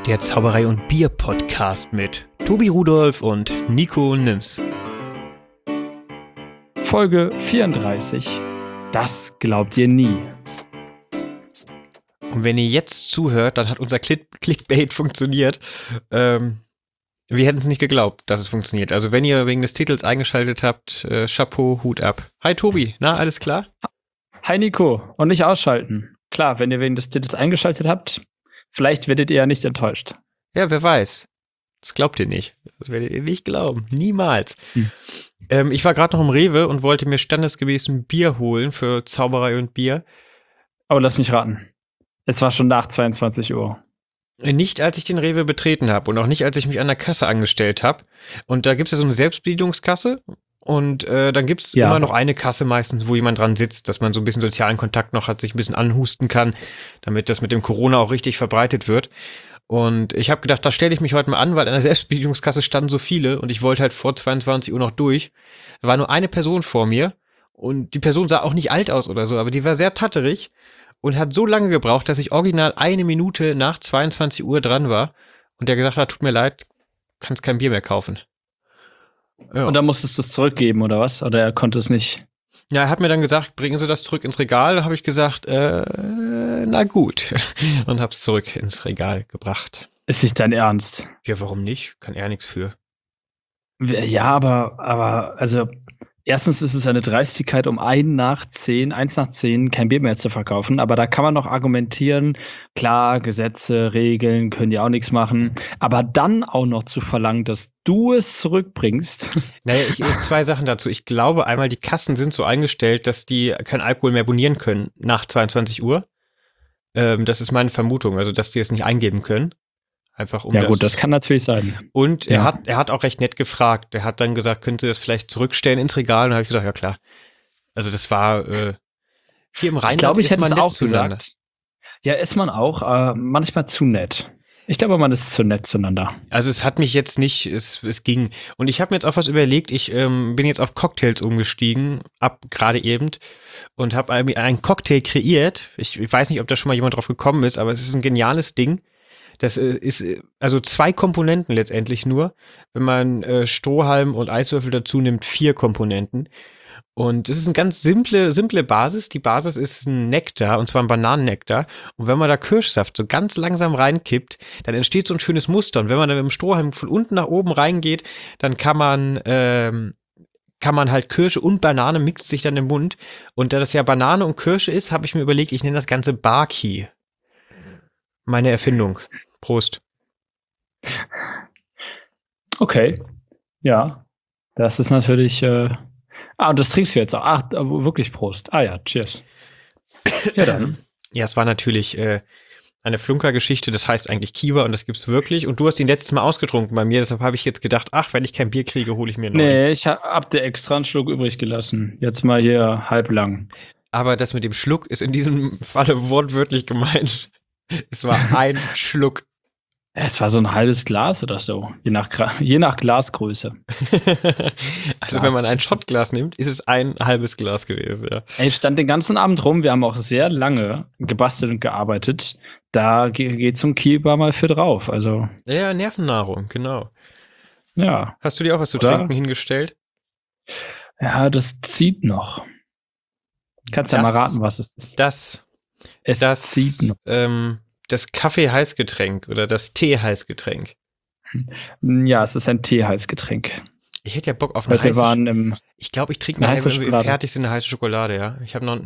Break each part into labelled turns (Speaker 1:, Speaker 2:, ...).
Speaker 1: Der Zauberei- und Bier-Podcast mit Tobi Rudolph und Nico Nims.
Speaker 2: Folge 34. Das glaubt ihr nie.
Speaker 1: Und wenn ihr jetzt zuhört, dann hat unser Clickbait funktioniert. Wir hätten es nicht geglaubt, dass es funktioniert. Also wenn ihr wegen des Titels eingeschaltet habt, Chapeau, Hut ab. Hi Tobi, na, alles klar?
Speaker 2: Hi Nico, und nicht ausschalten. Klar, wenn ihr wegen des Titels eingeschaltet habt, vielleicht werdet ihr ja nicht enttäuscht.
Speaker 1: Ja, wer weiß. Das glaubt ihr nicht. Das werdet ihr nicht glauben. Niemals. Ich war gerade noch im Rewe und wollte mir standesgemäß ein Bier holen für Zauberei und Bier.
Speaker 2: Aber lass mich raten. Es war schon nach 22 Uhr.
Speaker 1: Nicht, als ich den Rewe betreten habe und auch nicht, als ich mich an der Kasse angestellt habe. Und da gibt es ja so eine Selbstbedienungskasse und dann gibt es immer noch eine Kasse meistens, wo jemand dran sitzt, dass man so ein bisschen sozialen Kontakt noch hat, sich ein bisschen anhusten kann, damit das mit dem Corona auch richtig verbreitet wird. Und ich habe gedacht, da stelle ich mich heute mal an, weil an der Selbstbedienungskasse standen so viele und ich wollte halt vor 22 Uhr noch durch. Da war nur eine Person vor mir und die Person sah auch nicht alt aus oder so, aber die war sehr tatterig und hat so lange gebraucht, dass ich original 1 Minute nach 22 Uhr dran war und der gesagt hat, tut mir leid, kannst kein Bier mehr kaufen. Ja.
Speaker 2: Und dann musstest du es zurückgeben, oder was? Oder er konnte es nicht?
Speaker 1: Ja, er hat mir dann gesagt, bringen Sie das zurück ins Regal. Da habe ich gesagt, na gut. Und hab's zurück ins Regal gebracht.
Speaker 2: Ist nicht dein Ernst?
Speaker 1: Ja, warum nicht? Kann er nichts für.
Speaker 2: Ja, aber, also, erstens ist es eine Dreistigkeit, um 1 nach 10 kein Bier mehr zu verkaufen. Aber da kann man noch argumentieren, klar, Gesetze, Regeln können ja auch nichts machen. Aber dann auch noch zu verlangen, dass du es zurückbringst.
Speaker 1: Naja, 2 Sachen dazu. Ich glaube einmal, die Kassen sind so eingestellt, dass die kein Alkohol mehr bonieren können nach 22 Uhr. Das ist meine Vermutung, also dass die es nicht eingeben können. Einfach um
Speaker 2: ja gut, das kann natürlich sein.
Speaker 1: Und er hat auch recht nett gefragt. Er hat dann gesagt, können Sie das vielleicht zurückstellen ins Regal? Und dann habe ich gesagt, ja klar. Also das war hier im Rheinland.
Speaker 2: Ich glaube, ich hätte es auch
Speaker 1: zueinander.
Speaker 2: gesagt. Ja, ist man auch manchmal zu nett. Ich glaube, man ist zu nett zueinander.
Speaker 1: Also es hat mich jetzt nicht, es ging. Und ich habe mir jetzt auch was überlegt. Ich bin jetzt auf Cocktails umgestiegen, gerade eben, und habe einen Cocktail kreiert. Ich weiß nicht, ob da schon mal jemand drauf gekommen ist, aber es ist ein geniales Ding. Das ist also 2 Komponenten letztendlich nur. Wenn man Strohhalm und Eiswürfel dazu nimmt, 4 Komponenten. Und es ist eine ganz simple Basis. Die Basis ist ein Nektar, und zwar ein Bananennektar. Und wenn man da Kirschsaft so ganz langsam reinkippt, dann entsteht so ein schönes Muster. Und wenn man dann mit dem Strohhalm von unten nach oben reingeht, dann kann man halt Kirsche und Banane mixt sich dann im Mund. Und da das ja Banane und Kirsche ist, habe ich mir überlegt, ich nenne das Ganze Barkey. Meine Erfindung. Prost.
Speaker 2: Okay. Ja. Das ist natürlich. Und das trinkst du jetzt auch. Ach, wirklich Prost. Ah ja, cheers. Ja, dann.
Speaker 1: Ja, es war natürlich eine Flunkergeschichte, das heißt eigentlich Kiwa und das gibt's wirklich. Und du hast ihn letztes Mal ausgetrunken bei mir, deshalb habe ich jetzt gedacht, ach, wenn ich kein Bier kriege, hole ich mir einen neuen.
Speaker 2: Nee, ich hab dir extra einen Schluck übrig gelassen. Jetzt mal hier halblang.
Speaker 1: Aber das mit dem Schluck ist in diesem Falle wortwörtlich gemeint. Es war ein Schluck.
Speaker 2: Es war so ein halbes Glas oder so, je nach Glasgröße.
Speaker 1: Also wenn man ein Shotglas nimmt, ist es ein halbes Glas gewesen, ja.
Speaker 2: Ich stand den ganzen Abend rum, wir haben auch sehr lange gebastelt und gearbeitet. Da geht zum Kielbar mal für drauf, also.
Speaker 1: Ja, Nervennahrung, genau.
Speaker 2: Ja.
Speaker 1: Hast du dir auch was zu trinken hingestellt?
Speaker 2: Ja, das zieht noch. Kannst ja mal raten, was es ist.
Speaker 1: Das
Speaker 2: zieht noch.
Speaker 1: Das Kaffee-Heißgetränk oder das Tee-Heißgetränk.
Speaker 2: Ja, es ist ein Tee-Heißgetränk.
Speaker 1: Ich hätte ja Bock auf eine heiße
Speaker 2: Schokolade.
Speaker 1: Ich glaube, ich trinke nachher, wenn wir fertig sind, eine heiße Schokolade, ja. Ich habe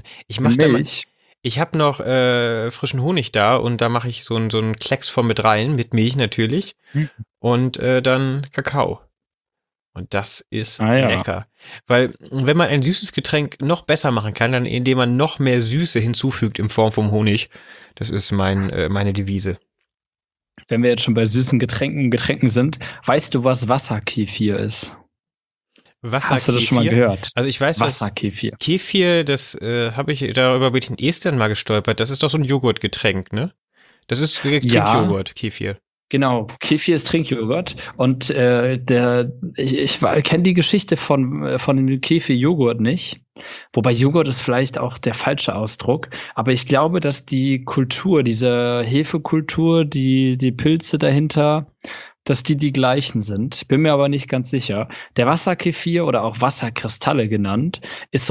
Speaker 1: noch frischen Honig da und da mache ich so einen Klecks von mit rein, mit Milch natürlich. Und dann Kakao. Und das ist lecker. Weil, wenn man ein süßes Getränk noch besser machen kann, dann indem man noch mehr Süße hinzufügt in Form vom Honig. Das ist meine Devise.
Speaker 2: Wenn wir jetzt schon bei süßen Getränken sind, weißt du, was Wasserkefir ist? Hast du das schon mal gehört?
Speaker 1: Also ich weiß,
Speaker 2: Wasserkefir.
Speaker 1: Kefir, das darüber bin ich in Estland mal gestolpert. Das ist doch so ein Joghurtgetränk, ne? Das ist Trinkjoghurt, Kefir.
Speaker 2: Genau, Kefir ist Trinkjoghurt und ich kenne die Geschichte von dem Kefir-Joghurt nicht. Wobei Joghurt ist vielleicht auch der falsche Ausdruck. Aber ich glaube, dass die Kultur, diese Hefekultur, die Pilze dahinter, dass die gleichen sind. Bin mir aber nicht ganz sicher. Der Wasserkefir oder auch Wasserkristalle genannt, ist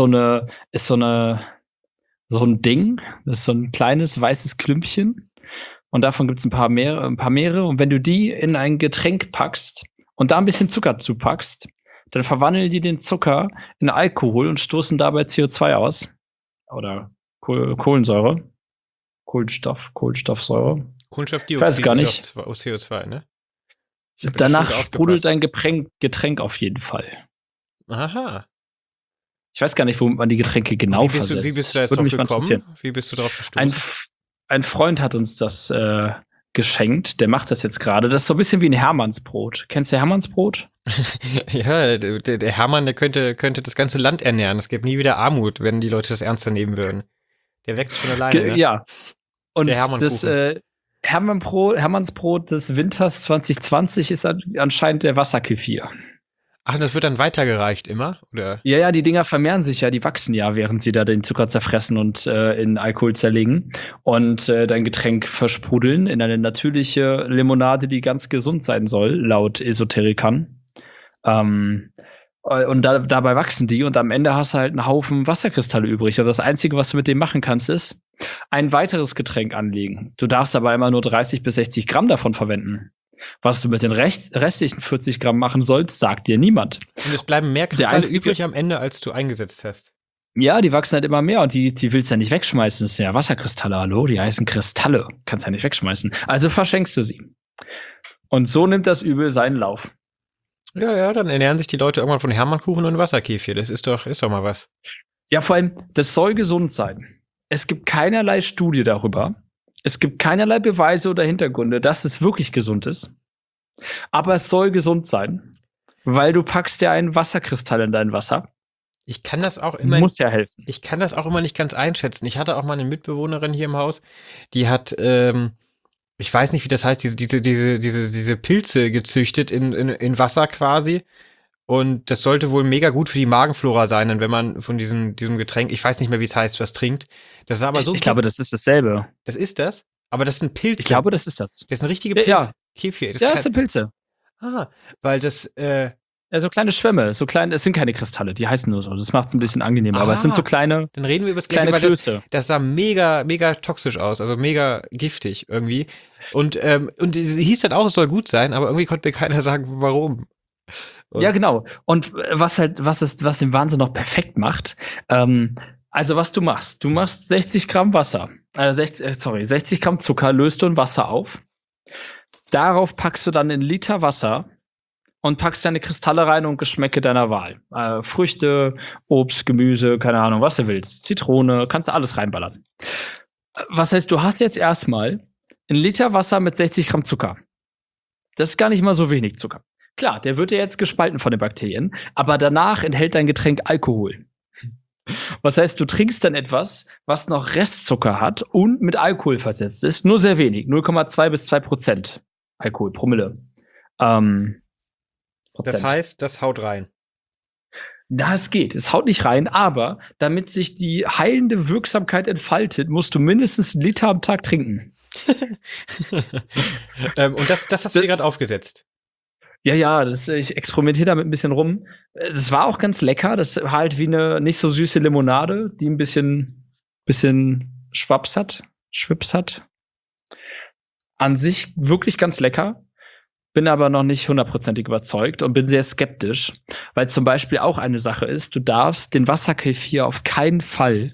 Speaker 2: so ein Ding, das ist so ein kleines weißes Klümpchen. Und davon gibt es ein paar mehrere. Und wenn du die in ein Getränk packst und da ein bisschen Zucker zupackst, dann verwandeln die den Zucker in Alkohol und stoßen dabei CO2 aus. Oder Kohlensäure. Kohlenstoffsäure.
Speaker 1: Kohlenstoffdioxid
Speaker 2: Ich weiß gar nicht.
Speaker 1: ist auch CO2, ne?
Speaker 2: Danach sprudelt dein Getränk auf jeden Fall.
Speaker 1: Aha.
Speaker 2: Ich weiß gar nicht, womit man die Getränke genau versetzt.
Speaker 1: Wie bist du da jetzt drauf gekommen? Wie bist du drauf gestoßen?
Speaker 2: Ein Freund hat uns das geschenkt. Der macht das jetzt gerade. Das ist so ein bisschen wie ein Hermannsbrot. Kennst du Hermannsbrot?
Speaker 1: Ja, der Hermann, der könnte das ganze Land ernähren. Es gibt nie wieder Armut, wenn die Leute das ernster nehmen würden. Der wächst von alleine, ne?
Speaker 2: Ja. Und
Speaker 1: der
Speaker 2: das Hermannsbrot des Winters 2020 ist anscheinend der Wasserkefir.
Speaker 1: Ach, das wird dann weitergereicht immer, oder?
Speaker 2: Ja, die Dinger vermehren sich ja, die wachsen ja, während sie da den Zucker zerfressen und in Alkohol zerlegen und dein Getränk versprudeln in eine natürliche Limonade, die ganz gesund sein soll, laut Esoterikern. Und dabei wachsen die und am Ende hast du halt einen Haufen Wasserkristalle übrig. Und das Einzige, was du mit dem machen kannst, ist ein weiteres Getränk anlegen. Du darfst aber immer nur 30 bis 60 Gramm davon verwenden. Was du mit den restlichen 40 Gramm machen sollst, sagt dir niemand.
Speaker 1: Und es bleiben mehr Kristalle übrig am Ende, als du eingesetzt hast.
Speaker 2: Ja, die wachsen halt immer mehr und die willst du ja nicht wegschmeißen. Das sind ja Wasserkristalle, hallo? Die heißen Kristalle. Kannst ja nicht wegschmeißen. Also verschenkst du sie. Und so nimmt das Übel seinen Lauf.
Speaker 1: Ja, dann ernähren sich die Leute irgendwann von Hermannkuchen und Wasserkefir. Das ist doch mal was.
Speaker 2: Ja, vor allem, das soll gesund sein. Es gibt keinerlei Studie darüber. Es gibt keinerlei Beweise oder Hintergründe, dass es wirklich gesund ist. Aber es soll gesund sein, weil du packst ja einen Wasserkristall in dein Wasser.
Speaker 1: Ich kann das auch immer.
Speaker 2: Muss ja helfen.
Speaker 1: Ich kann das auch immer nicht ganz einschätzen. Ich hatte auch mal eine Mitbewohnerin hier im Haus, die hat, ich weiß nicht, wie das heißt, diese Pilze gezüchtet in Wasser quasi. Und das sollte wohl mega gut für die Magenflora sein, denn wenn man von diesem Getränk, ich weiß nicht mehr, wie es heißt, was trinkt. Das ist aber so.
Speaker 2: Ich glaube, das ist dasselbe.
Speaker 1: Das ist das? Aber das sind Pilze.
Speaker 2: Ich glaube, das ist das.
Speaker 1: Das sind richtige Pilze.
Speaker 2: Ja.
Speaker 1: Kefir.
Speaker 2: Das sind Pilze.
Speaker 1: Weil das,
Speaker 2: ja, so kleine Schwämme, es sind keine Kristalle, die heißen nur so. Das macht es ein bisschen angenehmer, aber es sind so kleine.
Speaker 1: Dann reden wir über das Gleiche, weil das sah mega, mega toxisch aus, also mega giftig irgendwie. Und sie hieß dann auch, es soll gut sein, aber irgendwie konnte mir keiner sagen, warum.
Speaker 2: Ja, genau. Und was den Wahnsinn noch perfekt macht, also was du machst 60 Gramm Wasser, 60 Gramm Zucker löst du in Wasser auf. Darauf packst du dann 1 Liter Wasser und packst deine Kristalle rein und Geschmäcke deiner Wahl. Früchte, Obst, Gemüse, keine Ahnung, was du willst. Zitrone, kannst du alles reinballern. Was heißt, du hast jetzt erstmal 1 Liter Wasser mit 60 Gramm Zucker. Das ist gar nicht mal so wenig Zucker. Klar, der wird ja jetzt gespalten von den Bakterien, aber danach enthält dein Getränk Alkohol. Was heißt, du trinkst dann etwas, was noch Restzucker hat und mit Alkohol versetzt ist. Nur sehr wenig, 0,2 bis 2% Alkohol, Promille.
Speaker 1: Das heißt, das haut rein.
Speaker 2: Na, es geht. Es haut nicht rein, aber damit sich die heilende Wirksamkeit entfaltet, musst du mindestens 1 Liter am Tag trinken.
Speaker 1: Und das hast du dir gerade aufgesetzt?
Speaker 2: Ja, ich experimentiere damit ein bisschen rum. Das war auch ganz lecker. Das war halt wie eine nicht so süße Limonade, die ein bisschen Schwips hat. An sich wirklich ganz lecker. Bin aber noch nicht 100%ig überzeugt und bin sehr skeptisch, weil zum Beispiel auch eine Sache ist, du darfst den Wasserkefir auf keinen Fall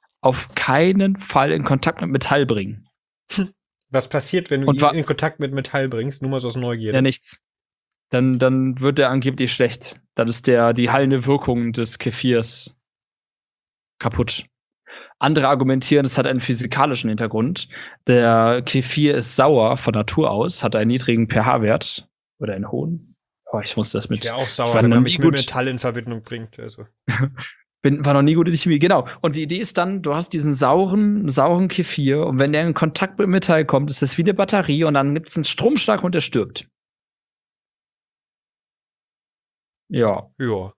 Speaker 2: in Kontakt mit Metall bringen.
Speaker 1: Was passiert, wenn du ihn in Kontakt mit Metall bringst? Nur mal so aus Neugierde.
Speaker 2: Ja, nichts. Dann wird der angeblich schlecht. Dann ist die heilende Wirkung des Kefirs kaputt. Andere argumentieren, es hat einen physikalischen Hintergrund. Der Kefir ist sauer von Natur aus, hat einen niedrigen pH-Wert oder einen hohen. Oh, ich muss das mit.
Speaker 1: Ich wäre auch sauer, wenn man mich mit Metall in Verbindung bringt. Also.
Speaker 2: War noch nie gut in die Chemie, genau. Und die Idee ist dann, du hast diesen sauren Kefir und wenn der in Kontakt mit Metall kommt, ist das wie eine Batterie und dann gibt es einen Stromschlag und der stirbt. Ja.
Speaker 1: Ja.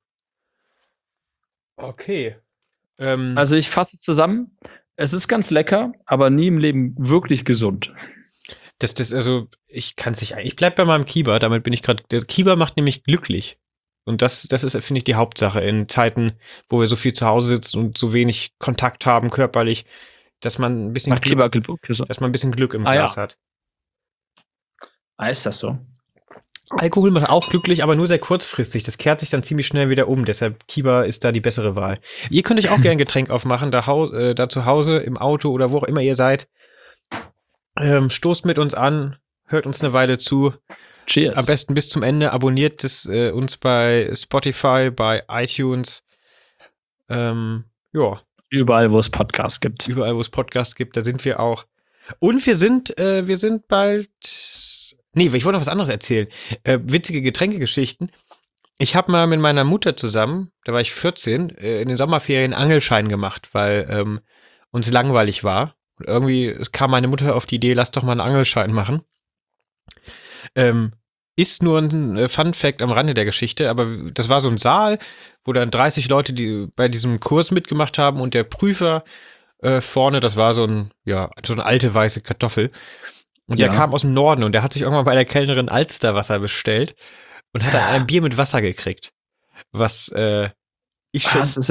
Speaker 1: Okay.
Speaker 2: Also ich fasse zusammen, es ist ganz lecker, aber nie im Leben wirklich gesund.
Speaker 1: Also, ich kann es nicht, ich bleib bei meinem Kieber, damit bin ich gerade, der Kieber macht nämlich glücklich. Und das ist, finde ich, die Hauptsache in Zeiten, wo wir so viel zu Hause sitzen und so wenig Kontakt haben körperlich, dass man ein bisschen
Speaker 2: Macht Kieber gesund.
Speaker 1: dass man ein bisschen Glück im Glas hat.
Speaker 2: Ist das so?
Speaker 1: Alkohol macht auch glücklich, aber nur sehr kurzfristig. Das kehrt sich dann ziemlich schnell wieder um. Deshalb Kieber ist da die bessere Wahl. Ihr könnt euch auch gerne ein Getränk aufmachen, da zu Hause, im Auto oder wo auch immer ihr seid. Stoßt mit uns an, hört uns eine Weile zu.
Speaker 2: Cheers.
Speaker 1: Am besten bis zum Ende. Abonniert uns bei Spotify, bei iTunes. Ja.
Speaker 2: Überall, wo es Podcasts gibt.
Speaker 1: Überall, wo es Podcasts gibt, da sind wir auch. Und wir sind bald. Nee, ich wollte noch was anderes erzählen. Witzige Getränkegeschichten. Ich habe mal mit meiner Mutter zusammen, da war ich 14, in den Sommerferien Angelschein gemacht, weil uns langweilig war. Und irgendwie kam meine Mutter auf die Idee, lass doch mal einen Angelschein machen. Ist nur ein Fun-Fact am Rande der Geschichte, aber das war so ein Saal, wo dann 30 Leute, die bei diesem Kurs mitgemacht haben und der Prüfer vorne, das war so eine alte weiße Kartoffel. Und der kam aus dem Norden und der hat sich irgendwann bei der Kellnerin Alsterwasser bestellt und hat dann ein Bier mit Wasser gekriegt. Was ich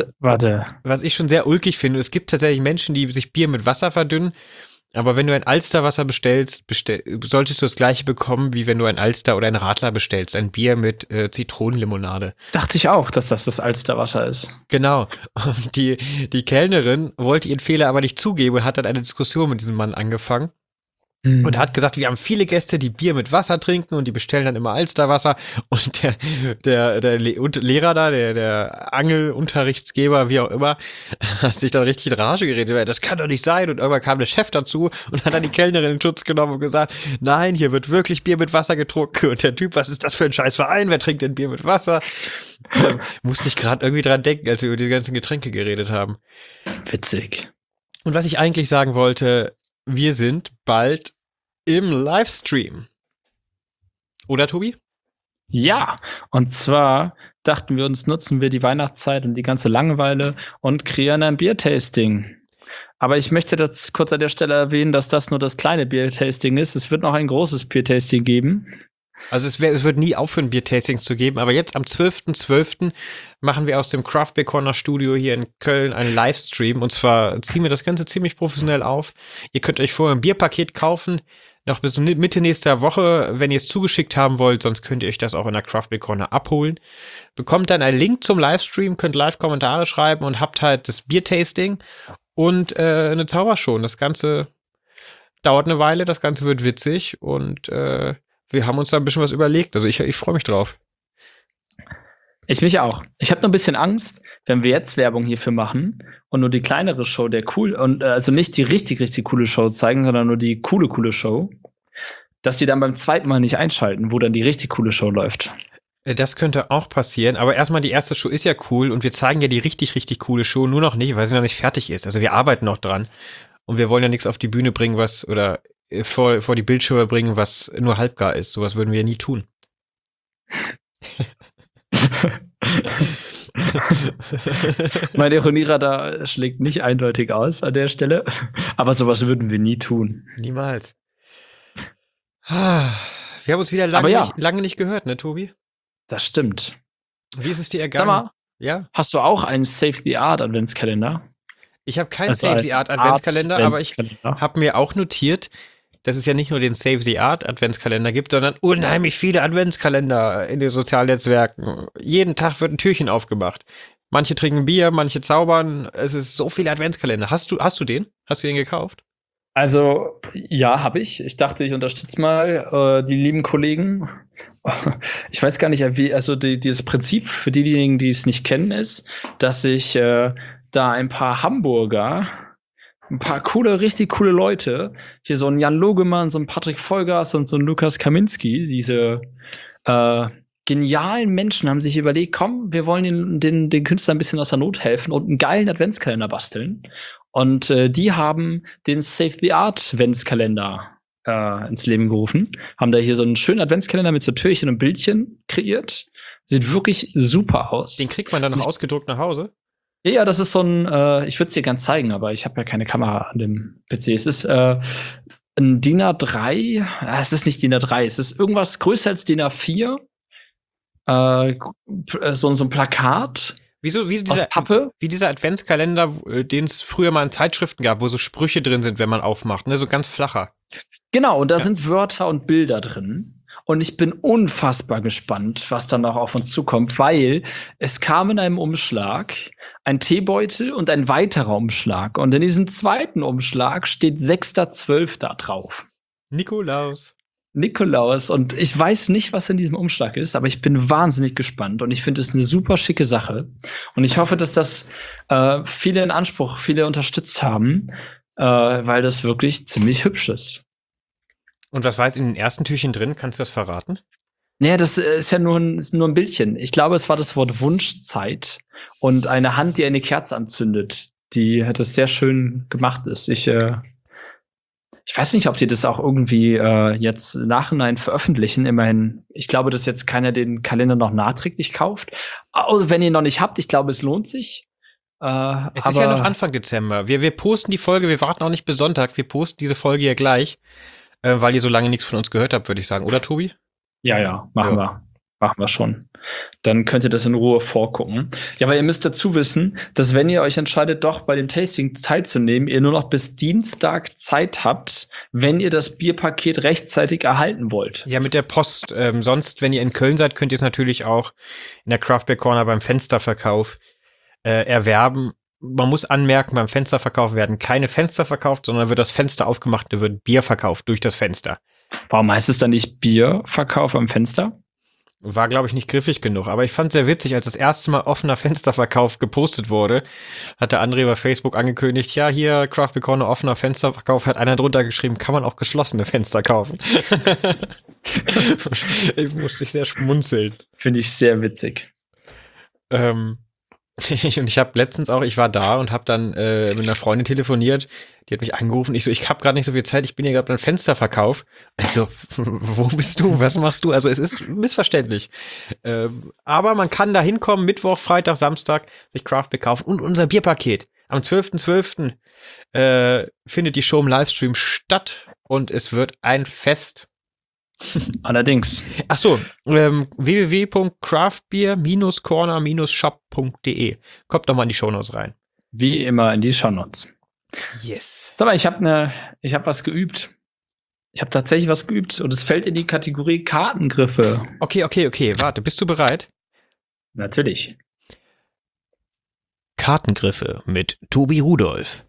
Speaker 1: schon sehr ulkig finde. Es gibt tatsächlich Menschen, die sich Bier mit Wasser verdünnen, aber wenn du ein Alsterwasser bestellst, solltest du das gleiche bekommen, wie wenn du ein Alster oder ein Radler bestellst. Ein Bier mit Zitronenlimonade.
Speaker 2: Dachte ich auch, dass das Alsterwasser ist.
Speaker 1: Genau. Und die Kellnerin wollte ihren Fehler aber nicht zugeben und hat dann eine Diskussion mit diesem Mann angefangen. Und hat gesagt, wir haben viele Gäste, die Bier mit Wasser trinken und die bestellen dann immer Alsterwasser. Und der Lehrer da, der Angelunterrichtsgeber, wie auch immer, hat sich dann richtig in Rage geredet. Das kann doch nicht sein. Und irgendwann kam der Chef dazu und hat dann die Kellnerin in Schutz genommen und gesagt, nein, hier wird wirklich Bier mit Wasser getrunken. Und der Typ, was ist das für ein scheiß Verein? Wer trinkt denn Bier mit Wasser? Musste ich gerade irgendwie dran denken, als wir über die ganzen Getränke geredet haben.
Speaker 2: Witzig.
Speaker 1: Und was ich eigentlich sagen wollte, wir sind bald im Livestream. Oder, Tobi?
Speaker 2: Ja, und zwar dachten wir uns, nutzen wir die Weihnachtszeit und die ganze Langeweile und kreieren ein Biertasting. Aber ich möchte das kurz an der Stelle erwähnen, dass das nur das kleine Biertasting ist. Es wird noch ein großes Biertasting geben.
Speaker 1: Also es wird nie aufhören, Biertastings zu geben, aber jetzt am 12.12. machen wir aus dem Craft Beer Corner Studio hier in Köln einen Livestream und zwar ziehen wir das Ganze ziemlich professionell auf. Ihr könnt euch vorher ein Bierpaket kaufen, noch bis Mitte nächster Woche, wenn ihr es zugeschickt haben wollt, sonst könnt ihr euch das auch in der Craft Beer Corner abholen. Bekommt dann einen Link zum Livestream, könnt Live-Kommentare schreiben und habt halt das Biertasting und eine Zaubershow. Das Ganze dauert eine Weile, das Ganze wird witzig und wir haben uns da ein bisschen was überlegt. Also ich freue mich drauf.
Speaker 2: Ich mich auch. Ich habe nur ein bisschen Angst, wenn wir jetzt Werbung hierfür machen und nur die kleinere Show, also nicht die richtig, richtig coole Show zeigen, sondern nur die coole Show, dass die dann beim zweiten Mal nicht einschalten, wo dann die richtig coole Show läuft.
Speaker 1: Das könnte auch passieren, aber erstmal die erste Show ist ja cool und wir zeigen ja die richtig, richtig coole Show nur noch nicht, weil sie noch nicht fertig ist. Also wir arbeiten noch dran und wir wollen ja nichts auf die Bühne bringen, oder vor die Bildschirme bringen, was nur halbgar ist. Sowas würden wir nie tun.
Speaker 2: Mein Ironieradar schlägt nicht eindeutig aus an der Stelle, aber sowas würden wir nie tun.
Speaker 1: Niemals. Wir haben uns wieder lange nicht gehört, ne, Tobi?
Speaker 2: Das stimmt.
Speaker 1: Wie ist es dir ergangen?
Speaker 2: Sag mal,
Speaker 1: ja?
Speaker 2: Hast du auch einen Save the Art Adventskalender?
Speaker 1: Ich habe keinen Save the Art Adventskalender, aber ich habe mir auch notiert, dass es ja nicht nur den Save the Art Adventskalender gibt, sondern unheimlich viele Adventskalender in den sozialen Netzwerken. Jeden Tag wird ein Türchen aufgemacht. Manche trinken Bier, manche zaubern. Es ist so viele Adventskalender. Hast du den? Hast du den gekauft?
Speaker 2: Also, ja, habe ich. Ich dachte, ich unterstütze mal die lieben Kollegen. Ich weiß gar nicht, dieses Prinzip für diejenigen, die es nicht kennen, ist, dass ich da ein paar Hamburger, ein paar richtig coole Leute, hier so ein Jan Logemann, so ein Patrick Vollgas und so ein Lukas Kaminski, diese genialen Menschen haben sich überlegt, komm, wir wollen den Künstlern ein bisschen aus der Not helfen und einen geilen Adventskalender basteln. Und die haben den Save the Art Adventskalender ins Leben gerufen. Haben da hier so einen schönen Adventskalender mit so Türchen und Bildchen kreiert. Sieht wirklich super aus.
Speaker 1: Den kriegt man dann noch ausgedruckt nach Hause?
Speaker 2: Ja, das ist so ein, ich würde es dir gern zeigen, aber ich habe ja keine Kamera an dem PC. Es ist ein DIN A3, es ist nicht DIN A3, es ist irgendwas größer als DIN A4. So ein Plakat
Speaker 1: wie
Speaker 2: aus Pappe.
Speaker 1: Wie dieser Adventskalender, den es früher mal in Zeitschriften gab, wo so Sprüche drin sind, wenn man aufmacht, ne? So ganz flacher.
Speaker 2: Genau, und da sind Wörter und Bilder drin. Und ich bin unfassbar gespannt, was dann noch auf uns zukommt, weil es kam in einem Umschlag ein Teebeutel und ein weiterer Umschlag. Und in diesem zweiten Umschlag steht 6.12. drauf.
Speaker 1: Nikolaus.
Speaker 2: Und ich weiß nicht, was in diesem Umschlag ist, aber ich bin wahnsinnig gespannt und ich finde es eine super schicke Sache. Und ich hoffe, dass das viele unterstützt haben, weil das wirklich ziemlich hübsch ist.
Speaker 1: Und was war jetzt in den ersten Türchen drin? Kannst du das verraten?
Speaker 2: Naja, das ist ja nur ein Bildchen. Ich glaube, es war das Wort Wunschzeit und eine Hand, die eine Kerze anzündet, die das sehr schön gemacht ist. Ich weiß nicht, ob die das auch irgendwie jetzt im Nachhinein veröffentlichen. Immerhin, ich glaube, dass jetzt keiner den Kalender noch nachträglich kauft. Also, wenn ihr noch nicht habt, ich glaube, es lohnt sich.
Speaker 1: Es ist ja noch Anfang Dezember. Wir posten die Folge, wir warten auch nicht bis Sonntag. Wir posten diese Folge ja gleich, weil ihr so lange nichts von uns gehört habt, würde ich sagen. Oder, Tobi?
Speaker 2: Ja, machen wir schon. Dann könnt ihr das in Ruhe vorgucken. Ja, aber ihr müsst dazu wissen, dass wenn ihr euch entscheidet, doch bei dem Tasting teilzunehmen, ihr nur noch bis Dienstag Zeit habt, wenn ihr das Bierpaket rechtzeitig erhalten wollt.
Speaker 1: Ja, mit der Post. Sonst, wenn ihr in Köln seid, könnt ihr es natürlich auch in der Craft Beer Corner beim Fensterverkauf erwerben. Man muss anmerken, beim Fensterverkauf werden keine Fenster verkauft, sondern wird das Fenster aufgemacht, da wird Bier verkauft durch das Fenster.
Speaker 2: Warum heißt es dann nicht Bierverkauf am Fenster?
Speaker 1: War, glaube ich, nicht griffig genug. Aber ich fand es sehr witzig, als das erste Mal offener Fensterverkauf gepostet wurde, hat der André bei Facebook angekündigt, ja, hier, Craft Beer Corner, offener Fensterverkauf, hat einer drunter geschrieben, kann man auch geschlossene Fenster kaufen. Ich musste sehr schmunzeln.
Speaker 2: Finde ich sehr witzig.
Speaker 1: Und ich habe letztens auch, ich war da und habe dann mit einer Freundin telefoniert, die hat mich angerufen, ich habe gerade nicht so viel Zeit, ich bin hier gerade beim Fensterverkauf. Also, wo bist du, was machst du? Also es ist missverständlich. Aber man kann da hinkommen, Mittwoch, Freitag, Samstag, sich Craft Beer kaufen und unser Bierpaket. Am 12.12. Findet die Show im Livestream statt und es wird ein Fest.
Speaker 2: Allerdings.
Speaker 1: Ach so, www.craftbeer-corner-shop.de. Kommt doch mal in die Shownotes rein.
Speaker 2: Wie immer in die Shownotes.
Speaker 1: Yes.
Speaker 2: Sag mal, ich hab was geübt. Ich habe tatsächlich was geübt und es fällt in die Kategorie Kartengriffe.
Speaker 1: Okay, warte, bist du bereit?
Speaker 2: Natürlich.
Speaker 1: Kartengriffe mit Tobi Rudolph.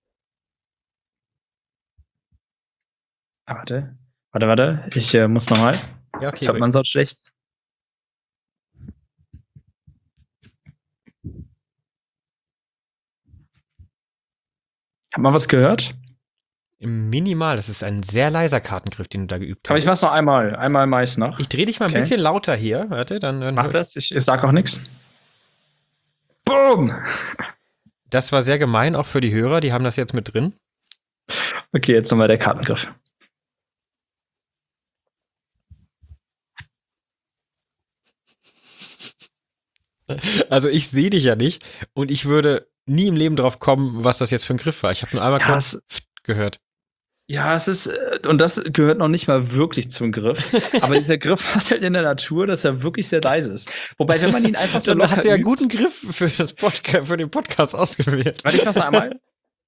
Speaker 2: Warte. Ich muss nochmal.
Speaker 1: Ja, okay.
Speaker 2: Das hört man so schlecht. Hat man was gehört?
Speaker 1: Minimal, das ist ein sehr leiser Kartengriff, den du da geübt hast.
Speaker 2: Aber ich mach's noch einmal. Einmal mach ich's noch.
Speaker 1: Ich drehe dich mal ein bisschen lauter hier. Warte, dann.
Speaker 2: Mach das, ich sag auch nichts. Boom!
Speaker 1: Das war sehr gemein, auch für die Hörer, die haben das jetzt mit drin.
Speaker 2: Okay, jetzt nochmal der Kartengriff.
Speaker 1: Also ich sehe dich ja nicht und ich würde nie im Leben drauf kommen, was das jetzt für ein Griff war. Ich habe nur einmal kurz gehört.
Speaker 2: Ja, es ist, und das gehört noch nicht mal wirklich zum Griff. Aber dieser Griff hat halt in der Natur, dass er wirklich sehr leise ist. Wobei, wenn man ihn einfach so
Speaker 1: dann hast du ja einen guten Griff für den Podcast ausgewählt.
Speaker 2: Warte, ich mach's noch einmal.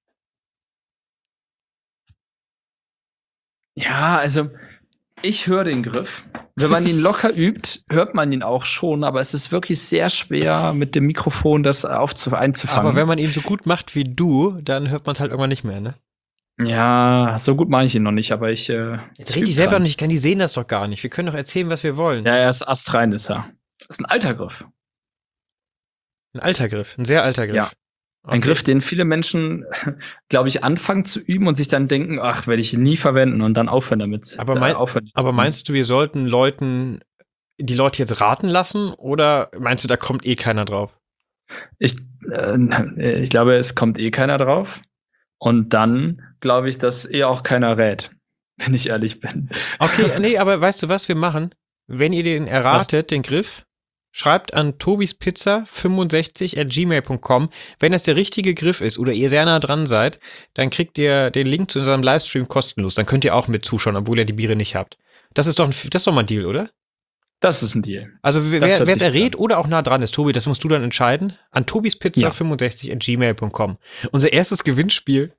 Speaker 2: Ja, also ich höre den Griff. Wenn man ihn locker übt, hört man ihn auch schon, aber es ist wirklich sehr schwer, mit dem Mikrofon das einzufangen.
Speaker 1: Aber wenn man ihn so gut macht wie du, dann hört man es halt irgendwann nicht mehr, ne?
Speaker 2: Ja, so gut mache ich ihn noch nicht, aber ich.
Speaker 1: Jetzt red die selber noch nicht, denn die sehen das doch gar nicht. Wir können doch erzählen, was wir wollen.
Speaker 2: Ja, er ist astrein, ist er. Das ist ein alter Griff.
Speaker 1: Ein alter Griff, ein sehr alter Griff.
Speaker 2: Ja. Okay. Ein Griff, den viele Menschen, glaube ich, anfangen zu üben und sich dann denken, ach, werde ich ihn nie verwenden und dann aufhören damit.
Speaker 1: Aber meinst du, wir sollten Leuten die Leute jetzt raten lassen oder meinst du, da kommt eh keiner drauf?
Speaker 2: Ich glaube, es kommt eh keiner drauf. Und dann glaube ich, dass eh auch keiner rät, wenn ich ehrlich bin.
Speaker 1: Okay, nee, aber weißt du, was wir machen? Wenn ihr den erratet, den Griff, schreibt an tobispizza65@gmail.com. Wenn das der richtige Griff ist oder ihr sehr nah dran seid, dann kriegt ihr den Link zu unserem Livestream kostenlos. Dann könnt ihr auch mit zuschauen, obwohl ihr die Biere nicht habt. Das ist doch mal ein Deal, oder?
Speaker 2: Das ist ein Deal.
Speaker 1: Also wer es errät oder auch nah dran ist, Tobi, das musst du dann entscheiden, an tobispizza65@gmail.com. Unser erstes Gewinnspiel.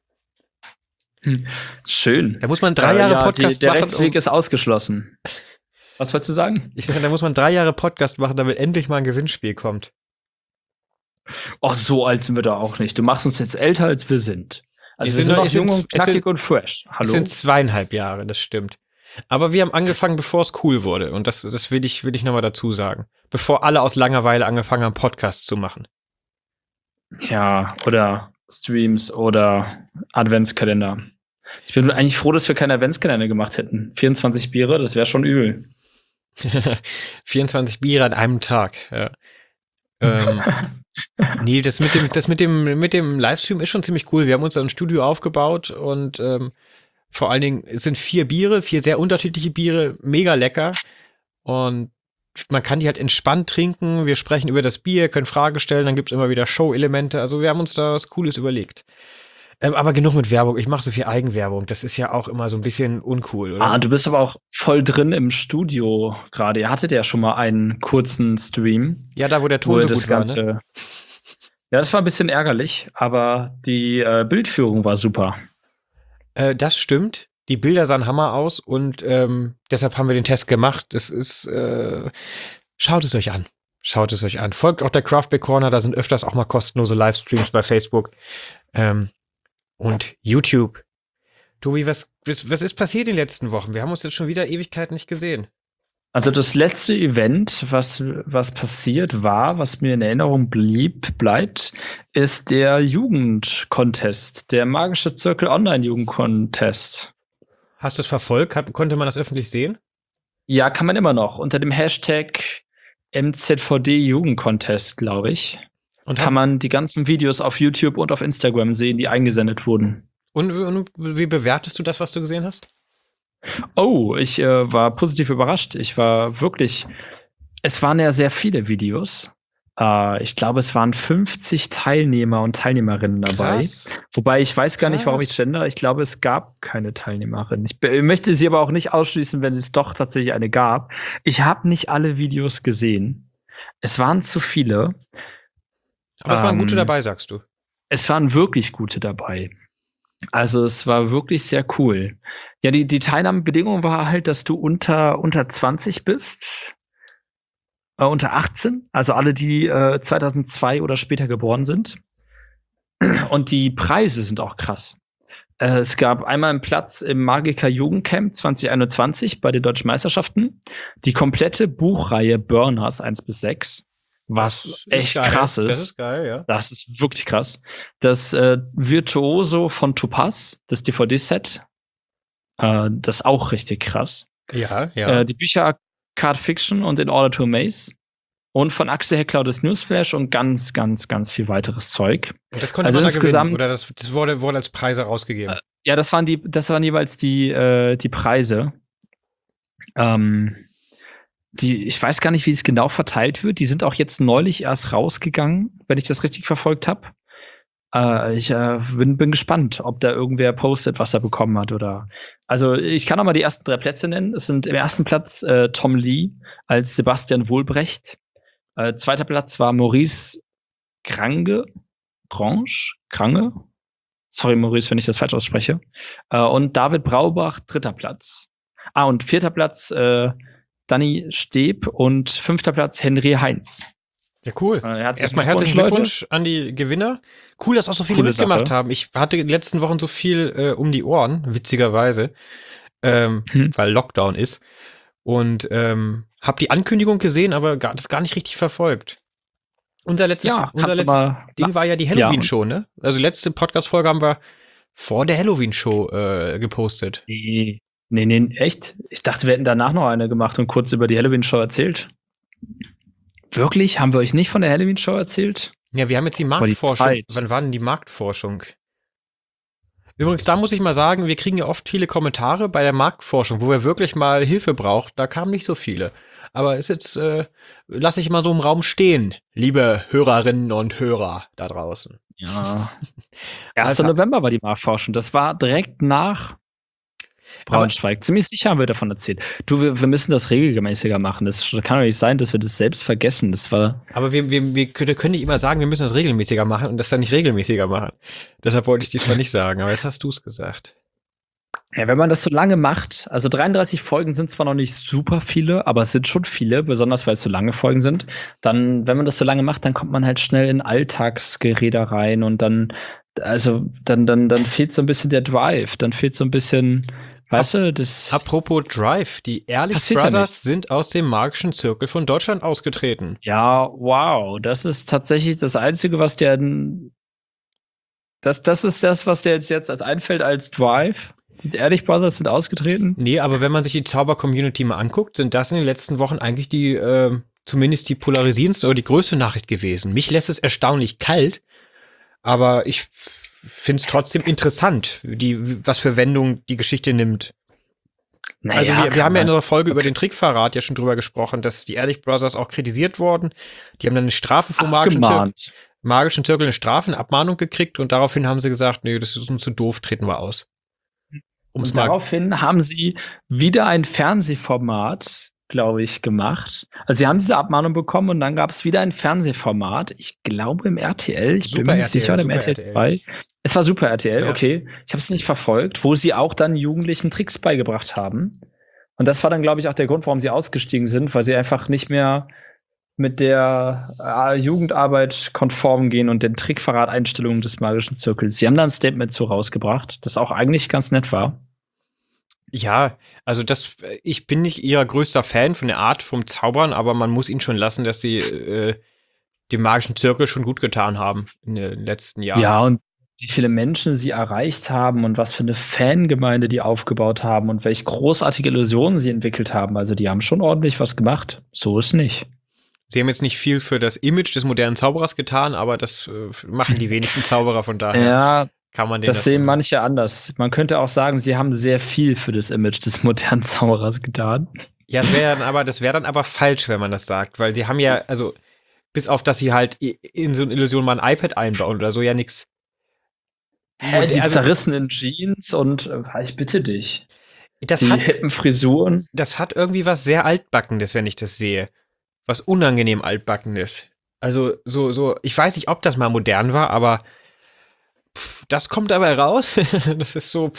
Speaker 2: Schön.
Speaker 1: Da muss man 3 Jahre Podcast
Speaker 2: der
Speaker 1: machen.
Speaker 2: Der Rechtsweg ist ausgeschlossen. Was wolltest du sagen?
Speaker 1: Ich sage, da muss man 3 Jahre Podcast machen, damit endlich mal ein Gewinnspiel kommt.
Speaker 2: Oh, so alt sind wir da auch nicht. Du machst uns jetzt älter, als wir sind. Also wir sind noch jung und knackig und fresh. Hallo?
Speaker 1: Es sind 2,5 Jahre, das stimmt. Aber wir haben angefangen, bevor es cool wurde. Und das will ich nochmal dazu sagen. Bevor alle aus Langeweile angefangen haben, Podcasts zu machen.
Speaker 2: Ja, oder Streams oder Adventskalender. Ich bin eigentlich froh, dass wir keinen Adventskalender gemacht hätten. 24 Biere, das wäre schon übel.
Speaker 1: 24 Biere an einem Tag, ja. Nee, das mit dem Livestream ist schon ziemlich cool. Wir haben uns ein Studio aufgebaut und vor allen Dingen, es sind 4 Biere, 4 sehr unterschiedliche Biere, mega lecker. Und man kann die halt entspannt trinken. Wir sprechen über das Bier, können Fragen stellen, dann gibt es immer wieder Show-Elemente. Also wir haben uns da was Cooles überlegt. Aber genug mit Werbung. Ich mache so viel Eigenwerbung. Das ist ja auch immer so ein bisschen uncool, oder?
Speaker 2: Du bist aber auch voll drin im Studio gerade. Ihr hattet ja schon mal einen kurzen Stream.
Speaker 1: Ja, da wo der Ton so gut war, ne?
Speaker 2: Ja, das war ein bisschen ärgerlich, aber die Bildführung war super.
Speaker 1: Das stimmt. Die Bilder sahen Hammer aus und deshalb haben wir den Test gemacht. Das ist, schaut es euch an. Schaut es euch an. Folgt auch der Craft Beer Corner, da sind öfters auch mal kostenlose Livestreams bei Facebook und YouTube. Tobi, was ist passiert in den letzten Wochen? Wir haben uns jetzt schon wieder Ewigkeiten nicht gesehen.
Speaker 2: Also das letzte Event, was passiert war, was mir in Erinnerung bleibt, ist der Jugendcontest, der Magische Zirkel Online-Jugendcontest.
Speaker 1: Hast du es verfolgt? Konnte man das öffentlich sehen?
Speaker 2: Ja, kann man immer noch. Unter dem Hashtag MZVD Jugendcontest, glaube ich. Und kann man die ganzen Videos auf YouTube und auf Instagram sehen, die eingesendet wurden.
Speaker 1: Und wie bewertest du das, was du gesehen hast?
Speaker 2: Oh, ich war positiv überrascht. Es waren ja sehr viele Videos. Ich glaube, es waren 50 Teilnehmer und Teilnehmerinnen dabei. Krass. Wobei ich weiß gar nicht, warum ich gender. Ich glaube, es gab keine Teilnehmerin. Ich möchte sie aber auch nicht ausschließen, wenn es doch tatsächlich eine gab. Ich habe nicht alle Videos gesehen. Es waren zu viele.
Speaker 1: Aber es waren gute dabei, sagst du?
Speaker 2: Es waren wirklich gute dabei. Also es war wirklich sehr cool. Ja, die Teilnahmebedingung war halt, dass du unter 20 bist, unter 18, also alle, die 2002 oder später geboren sind. Und die Preise sind auch krass. Es gab einmal einen Platz im Magiker Jugendcamp 2021 bei den Deutschen Meisterschaften. Die komplette Buchreihe Burners 1-6. Was echt krass ist.
Speaker 1: Das ist geil, ja.
Speaker 2: Das ist wirklich krass. Das Virtuoso von Topaz, das DVD-Set, das ist auch richtig krass.
Speaker 1: Ja.
Speaker 2: Die Bücher Card Fiction und In Order to Amaze. Und von Axel Heckler das Newsflash und ganz, ganz, ganz viel weiteres Zeug.
Speaker 1: Und das konnte man insgesamt gewinnen, oder das wurde als Preise rausgegeben?
Speaker 2: Ja, das waren jeweils die Preise. Ich weiß gar nicht, wie es genau verteilt wird. Die sind auch jetzt neulich erst rausgegangen, wenn ich das richtig verfolgt habe. Ich bin gespannt, ob da irgendwer postet, was er bekommen hat oder. Also ich kann auch mal die ersten 3 Plätze nennen. Es sind im ersten Platz Tom Lee als Sebastian Wohlbrecht. Zweiter Platz war Maurice Grange. Sorry, Maurice, wenn ich das falsch ausspreche. Und David Braubach, 3. Platz. Und 4. Platz Danny Steb und 5. Platz Henry Heinz.
Speaker 1: Ja, cool. Erstmal herzlichen Glückwunsch an die Gewinner. Cool, dass auch so viele mitgemacht haben. Ich hatte in den letzten Wochen so viel um die Ohren, witzigerweise, weil Lockdown ist. Und habe die Ankündigung gesehen, aber das gar nicht richtig verfolgt. Unser letztes Ding war ja die Halloween-Show, ne? Also letzte Podcast-Folge haben wir vor der Halloween-Show gepostet.
Speaker 2: Nee, echt? Ich dachte, wir hätten danach noch eine gemacht und kurz über die Halloween-Show erzählt. Wirklich? Haben wir euch nicht von der Halloween-Show erzählt?
Speaker 1: Ja, wir haben jetzt die
Speaker 2: Boah, die
Speaker 1: Marktforschung.
Speaker 2: Zeit.
Speaker 1: Wann war denn die Marktforschung? Übrigens, da muss ich mal sagen, wir kriegen ja oft viele Kommentare bei der Marktforschung, wo wir wirklich mal Hilfe brauchen. Da kamen nicht so viele. Aber ist jetzt, lasse ich mal so im Raum stehen, liebe Hörerinnen und Hörer da draußen.
Speaker 2: Ja. 1.
Speaker 1: Also-
Speaker 2: November war die Marktforschung. Das war direkt nach Braunschweig. Ziemlich sicher haben wir davon erzählt. Du, wir müssen das regelmäßiger machen. Das kann doch nicht sein, dass wir das selbst vergessen. Das war.
Speaker 1: Aber wir können nicht immer sagen, wir müssen das regelmäßiger machen und das dann nicht regelmäßiger machen. Deshalb wollte ich diesmal nicht sagen, aber jetzt hast du es gesagt.
Speaker 2: Ja, wenn man das so lange macht, also 33 Folgen sind zwar noch nicht super viele, aber es sind schon viele, besonders weil es so lange Folgen sind. Dann, wenn man das so lange macht, dann kommt man halt schnell in Alltagsgerede rein und dann fehlt so ein bisschen der Drive. Dann fehlt so ein bisschen, weißt du, das.
Speaker 1: Apropos Drive, die Ehrlich
Speaker 2: Passiert ja
Speaker 1: Brothers sind aus dem magischen Zirkel von Deutschland ausgetreten.
Speaker 2: Ja, wow. Das ist tatsächlich das Einzige, was der. Das ist das, was der jetzt als einfällt als Drive. Die Ehrlich Brothers sind ausgetreten.
Speaker 1: Nee, aber wenn man sich die Zauber-Community mal anguckt, sind das in den letzten Wochen eigentlich die, zumindest die polarisierendste oder die größte Nachricht gewesen. Mich lässt es erstaunlich kalt, aber ich finde es trotzdem interessant, was für Wendung die Geschichte nimmt.
Speaker 2: Naja,
Speaker 1: Also wir haben ja in unserer Folge
Speaker 2: okay.
Speaker 1: über den Trickverrat ja schon drüber gesprochen, dass die Ehrlich Brothers auch kritisiert wurden. Die haben dann eine Strafe vom magischen Zirkel eine Strafe, eine Abmahnung gekriegt und daraufhin haben sie gesagt, nee, das ist uns zu doof, treten wir aus.
Speaker 2: Und daraufhin haben sie wieder ein Fernsehformat, glaube ich, gemacht. Also sie haben diese Abmahnung bekommen und dann gab es wieder ein Fernsehformat. Ich glaube im RTL, ich bin mir nicht sicher, im RTL 2. Es war Super RTL, ja. Okay. Ich habe es nicht verfolgt, wo sie auch dann Jugendlichen Tricks beigebracht haben. Und das war dann, glaube ich, auch der Grund, warum sie ausgestiegen sind, weil sie einfach nicht mehr mit der Jugendarbeit konform gehen und den Trickverrat-Einstellungen des magischen Zirkels. Sie haben da ein Statement zu rausgebracht, das auch eigentlich ganz nett war.
Speaker 1: Ja, also ich bin nicht ihr größter Fan von der Art vom Zaubern, aber man muss ihnen schon lassen, dass sie dem magischen Zirkel schon gut getan haben in den letzten Jahren.
Speaker 2: Ja, und wie viele Menschen sie erreicht haben und was für eine Fangemeinde die aufgebaut haben und welche großartige Illusionen sie entwickelt haben. Also die haben schon ordentlich was gemacht. So ist nicht.
Speaker 1: Sie haben jetzt nicht viel für das Image des modernen Zauberers getan, aber das machen die wenigsten Zauberer, von daher
Speaker 2: ja,
Speaker 1: kann man
Speaker 2: das sehen manche anders. Man könnte auch sagen, sie haben sehr viel für das Image des modernen Zauberers getan.
Speaker 1: Ja, das wäre dann aber falsch, wenn man das sagt, weil sie haben ja, also bis auf, dass sie halt in so eine Illusion mal ein iPad einbauen oder so, ja nix.
Speaker 2: Die zerrissenen Jeans und ich bitte dich.
Speaker 1: Die
Speaker 2: hippen Frisuren.
Speaker 1: Das hat irgendwie was sehr Altbackenes, wenn ich das sehe. Was unangenehm Altbackenes. Also so, ich weiß nicht, ob das mal modern war, aber das kommt dabei raus. Das ist so,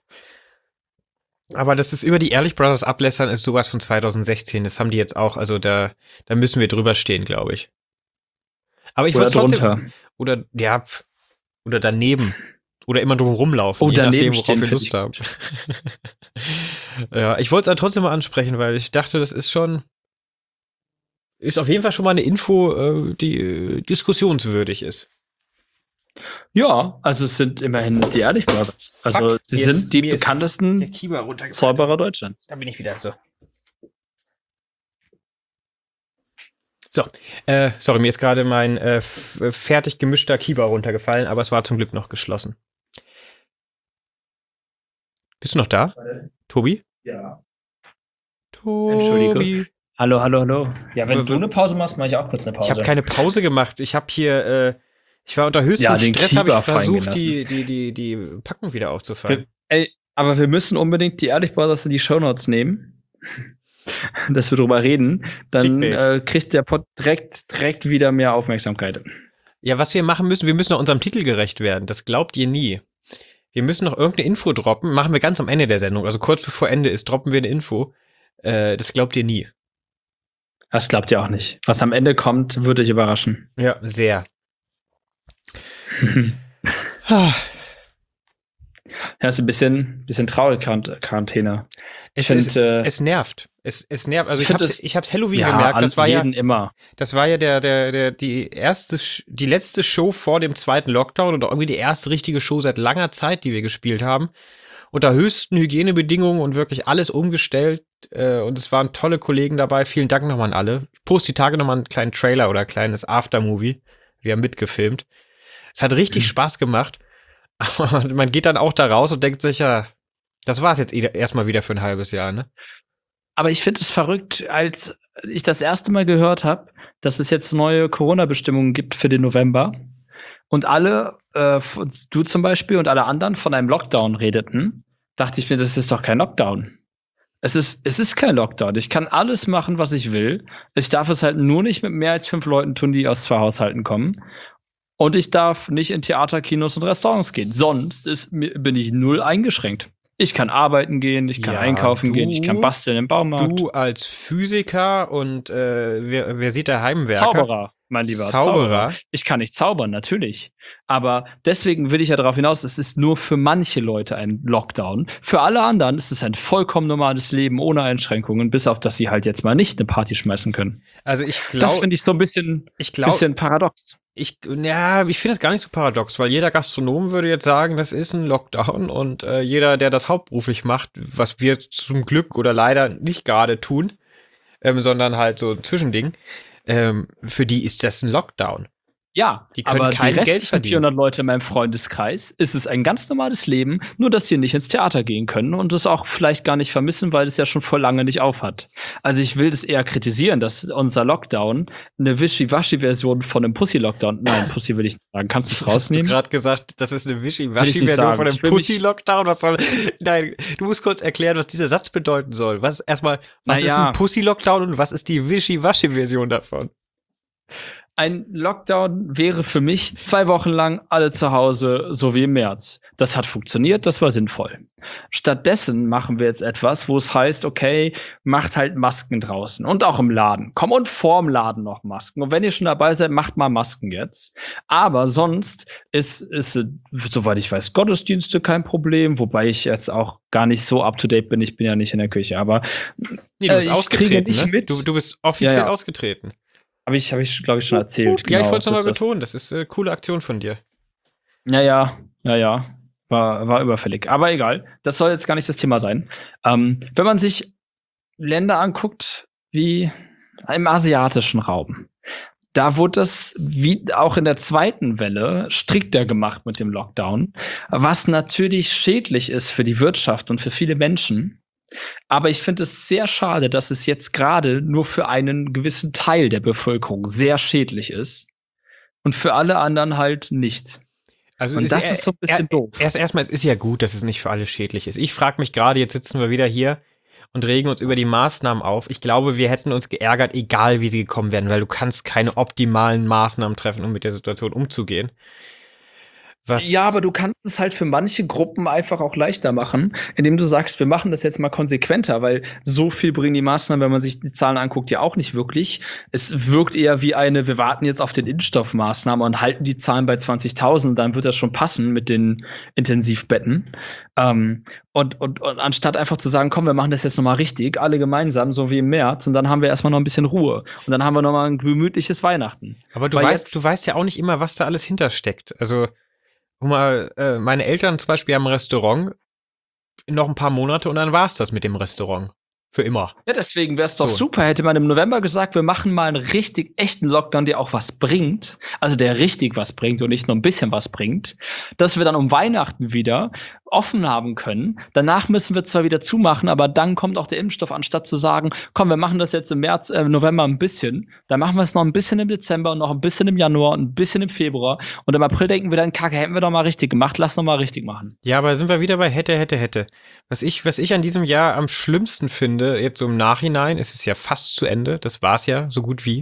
Speaker 1: Aber das ist über die Ehrlich Brothers ablässern, ist sowas von 2016. Das haben die jetzt auch, also da müssen wir drüber stehen, glaube ich. Aber ich würde trotzdem. Oder daneben. Oder immer drum rumlaufen, je nachdem, worauf wir Lust haben. Ja, ich wollte es trotzdem mal ansprechen, weil ich dachte, das ist auf jeden Fall schon mal eine Info, die diskussionswürdig ist.
Speaker 2: Ja, also es sind immerhin die Ehrlich Brothers. Also sie sind die bekanntesten Zauberer Deutschlands.
Speaker 1: Da bin ich wieder so. So, sorry, mir ist gerade mein fertig gemischter Kieber runtergefallen, aber es war zum Glück noch geschlossen. Bist du noch da? Tobi?
Speaker 2: Ja.
Speaker 1: Tobi.
Speaker 2: Entschuldige. Hallo. Ja, wenn du eine Pause machst, mache ich auch kurz eine Pause.
Speaker 1: Ich habe keine Pause gemacht. Ich habe hier, ich war unter höchstem Stress, habe ich versucht, die Packung wieder aufzufangen.
Speaker 2: Aber wir müssen unbedingt die Ehrlich Brothers in die Shownotes nehmen. Dass wir drüber reden. Dann kriegt der Pod direkt wieder mehr Aufmerksamkeit.
Speaker 1: Ja, was wir machen müssen, wir müssen noch unserem Titel gerecht werden. Das glaubt ihr nie. Wir müssen noch irgendeine Info droppen. Machen wir ganz am Ende der Sendung. Also kurz bevor Ende ist, droppen wir eine Info. Das glaubt ihr nie.
Speaker 2: Das glaubt ihr auch nicht. Was am Ende kommt, würde euch überraschen.
Speaker 1: Ja, sehr.
Speaker 2: Ja, ist ein bisschen traurig, Quarantäne.
Speaker 1: Es nervt. Es nervt. Also ich hab's Halloween gemerkt. Das war ja die letzte Show vor dem zweiten Lockdown oder irgendwie die erste richtige Show seit langer Zeit, die wir gespielt haben. unter höchsten Hygienebedingungen und wirklich alles umgestellt. Und es waren tolle Kollegen dabei. Vielen Dank nochmal an alle. Ich poste die Tage nochmal einen kleinen Trailer oder ein kleines Aftermovie. Wir haben mitgefilmt. Es hat richtig Spaß gemacht. Aber man geht dann auch da raus und denkt sich, ja, das war es jetzt erstmal wieder für ein halbes Jahr, ne?
Speaker 2: Aber ich finde es verrückt, als ich das erste Mal gehört habe, dass es jetzt neue Corona-Bestimmungen gibt für den November und alle, du zum Beispiel und alle anderen von einem Lockdown redeten, dachte ich mir, das ist doch kein Lockdown. Es ist kein Lockdown. Ich kann alles machen, was ich will. Ich darf es halt nur nicht mit mehr als 5 Leuten tun, die aus 2 Haushalten kommen. Und ich darf nicht in Theater, Kinos und Restaurants gehen. Sonst bin ich null eingeschränkt. Ich kann arbeiten gehen, ich kann einkaufen gehen, ich kann basteln im Baumarkt.
Speaker 1: Du als Physiker und wer sieht der Heimwerker?
Speaker 2: Zauberer, mein Lieber. Zauberer. Ich kann nicht zaubern, natürlich. Aber deswegen will ich ja darauf hinaus, es ist nur für manche Leute ein Lockdown. Für alle anderen ist es ein vollkommen normales Leben ohne Einschränkungen, bis auf, dass sie halt jetzt mal nicht eine Party schmeißen können.
Speaker 1: Also ich glaube,
Speaker 2: das finde ich so ein bisschen paradox.
Speaker 1: Ich finde es gar nicht so paradox, weil jeder Gastronom würde jetzt sagen, das ist ein Lockdown und jeder, der das hauptberuflich macht, was wir zum Glück oder leider nicht gerade tun, sondern halt so ein Zwischending, für die ist das ein Lockdown.
Speaker 2: Ja,
Speaker 1: die können
Speaker 2: aber
Speaker 1: kein
Speaker 2: die
Speaker 1: Geld verdienen.
Speaker 2: 400 Leute in meinem Freundeskreis ist es ein ganz normales Leben, nur dass sie nicht ins Theater gehen können und es auch vielleicht gar nicht vermissen, weil es ja schon vor lange nicht aufhat. Also ich will das eher kritisieren, dass unser Lockdown eine Wischiwaschi-Version von einem Pussy-Lockdown, nein, Pussy will ich nicht sagen, kannst du es rausnehmen?
Speaker 1: Hast du gerade gesagt, das ist eine Wischiwaschi-Version von einem Pussy-Lockdown? Nein, du musst kurz erklären, was dieser Satz bedeuten soll. Was ist ist ein Pussy-Lockdown und was ist die Wischiwaschi-Version davon?
Speaker 2: Ein Lockdown wäre für mich 2 Wochen lang alle zu Hause, so wie im März. Das hat funktioniert, das war sinnvoll. Stattdessen machen wir jetzt etwas, wo es heißt, okay, macht halt Masken draußen und auch im Laden. Komm, und vorm Laden noch Masken. Und wenn ihr schon dabei seid, macht mal Masken jetzt. Aber sonst ist soweit ich weiß, Gottesdienste kein Problem, wobei ich jetzt auch gar nicht so up-to-date bin. Ich bin ja nicht in der Küche, aber
Speaker 1: nee, du bist ausgetreten,
Speaker 2: nicht
Speaker 1: ne?
Speaker 2: mit.
Speaker 1: Du bist offiziell ausgetreten.
Speaker 2: Habe ich glaube ich, schon erzählt.
Speaker 1: Ja, ich wollte es nochmal betonen. Das ist eine coole Aktion von dir.
Speaker 2: Ja. War überfällig. Aber egal. Das soll jetzt gar nicht das Thema sein. Wenn man sich Länder anguckt, wie im asiatischen Raum, da wurde das, wie auch in der zweiten Welle, strikter gemacht mit dem Lockdown, was natürlich schädlich ist für die Wirtschaft und für viele Menschen. Aber ich finde es sehr schade, dass es jetzt gerade nur für einen gewissen Teil der Bevölkerung sehr schädlich ist und für alle anderen halt nicht.
Speaker 1: Also
Speaker 2: und das ist so ein bisschen doof.
Speaker 1: Erstmal, es ist ja gut, dass es nicht für alle schädlich ist. Ich frage mich gerade, jetzt sitzen wir wieder hier und regen uns über die Maßnahmen auf. Ich glaube, wir hätten uns geärgert, egal wie sie gekommen wären, weil du kannst keine optimalen Maßnahmen treffen, um mit der Situation umzugehen.
Speaker 2: Ja, aber du kannst es halt für manche Gruppen einfach auch leichter machen, indem du sagst, wir machen das jetzt mal konsequenter, weil so viel bringen die Maßnahmen, wenn man sich die Zahlen anguckt, ja auch nicht wirklich. Es wirkt eher wie wir warten jetzt auf den Impfstoffmaßnahmen und halten die Zahlen bei 20.000, dann wird das schon passen mit den Intensivbetten. Und anstatt einfach zu sagen, komm, wir machen das jetzt nochmal richtig, alle gemeinsam, so wie im März, und dann haben wir erstmal noch ein bisschen Ruhe. Und dann haben wir nochmal ein gemütliches Weihnachten.
Speaker 1: Aber du weißt ja auch nicht immer, was da alles hintersteckt. Also meine Eltern zum Beispiel haben ein Restaurant noch ein paar Monate und dann war es das mit dem Restaurant. Für immer.
Speaker 2: Ja, deswegen wäre es doch super, hätte man im November gesagt, wir machen mal einen richtig echten Lockdown, der auch was bringt. Also der richtig was bringt und nicht nur ein bisschen was bringt. Dass wir dann um Weihnachten wieder offen haben können. Danach müssen wir zwar wieder zumachen, aber dann kommt auch der Impfstoff, anstatt zu sagen, komm, wir machen das jetzt im November ein bisschen. Dann machen wir es noch ein bisschen im Dezember und noch ein bisschen im Januar und ein bisschen im Februar. Und im April denken wir dann, Kacke, hätten wir doch mal richtig gemacht, lass noch mal richtig machen.
Speaker 1: Ja, aber sind wir wieder bei hätte. Was ich an diesem Jahr am schlimmsten finde, jetzt so im Nachhinein, es ist ja fast zu Ende, das war's ja so gut wie,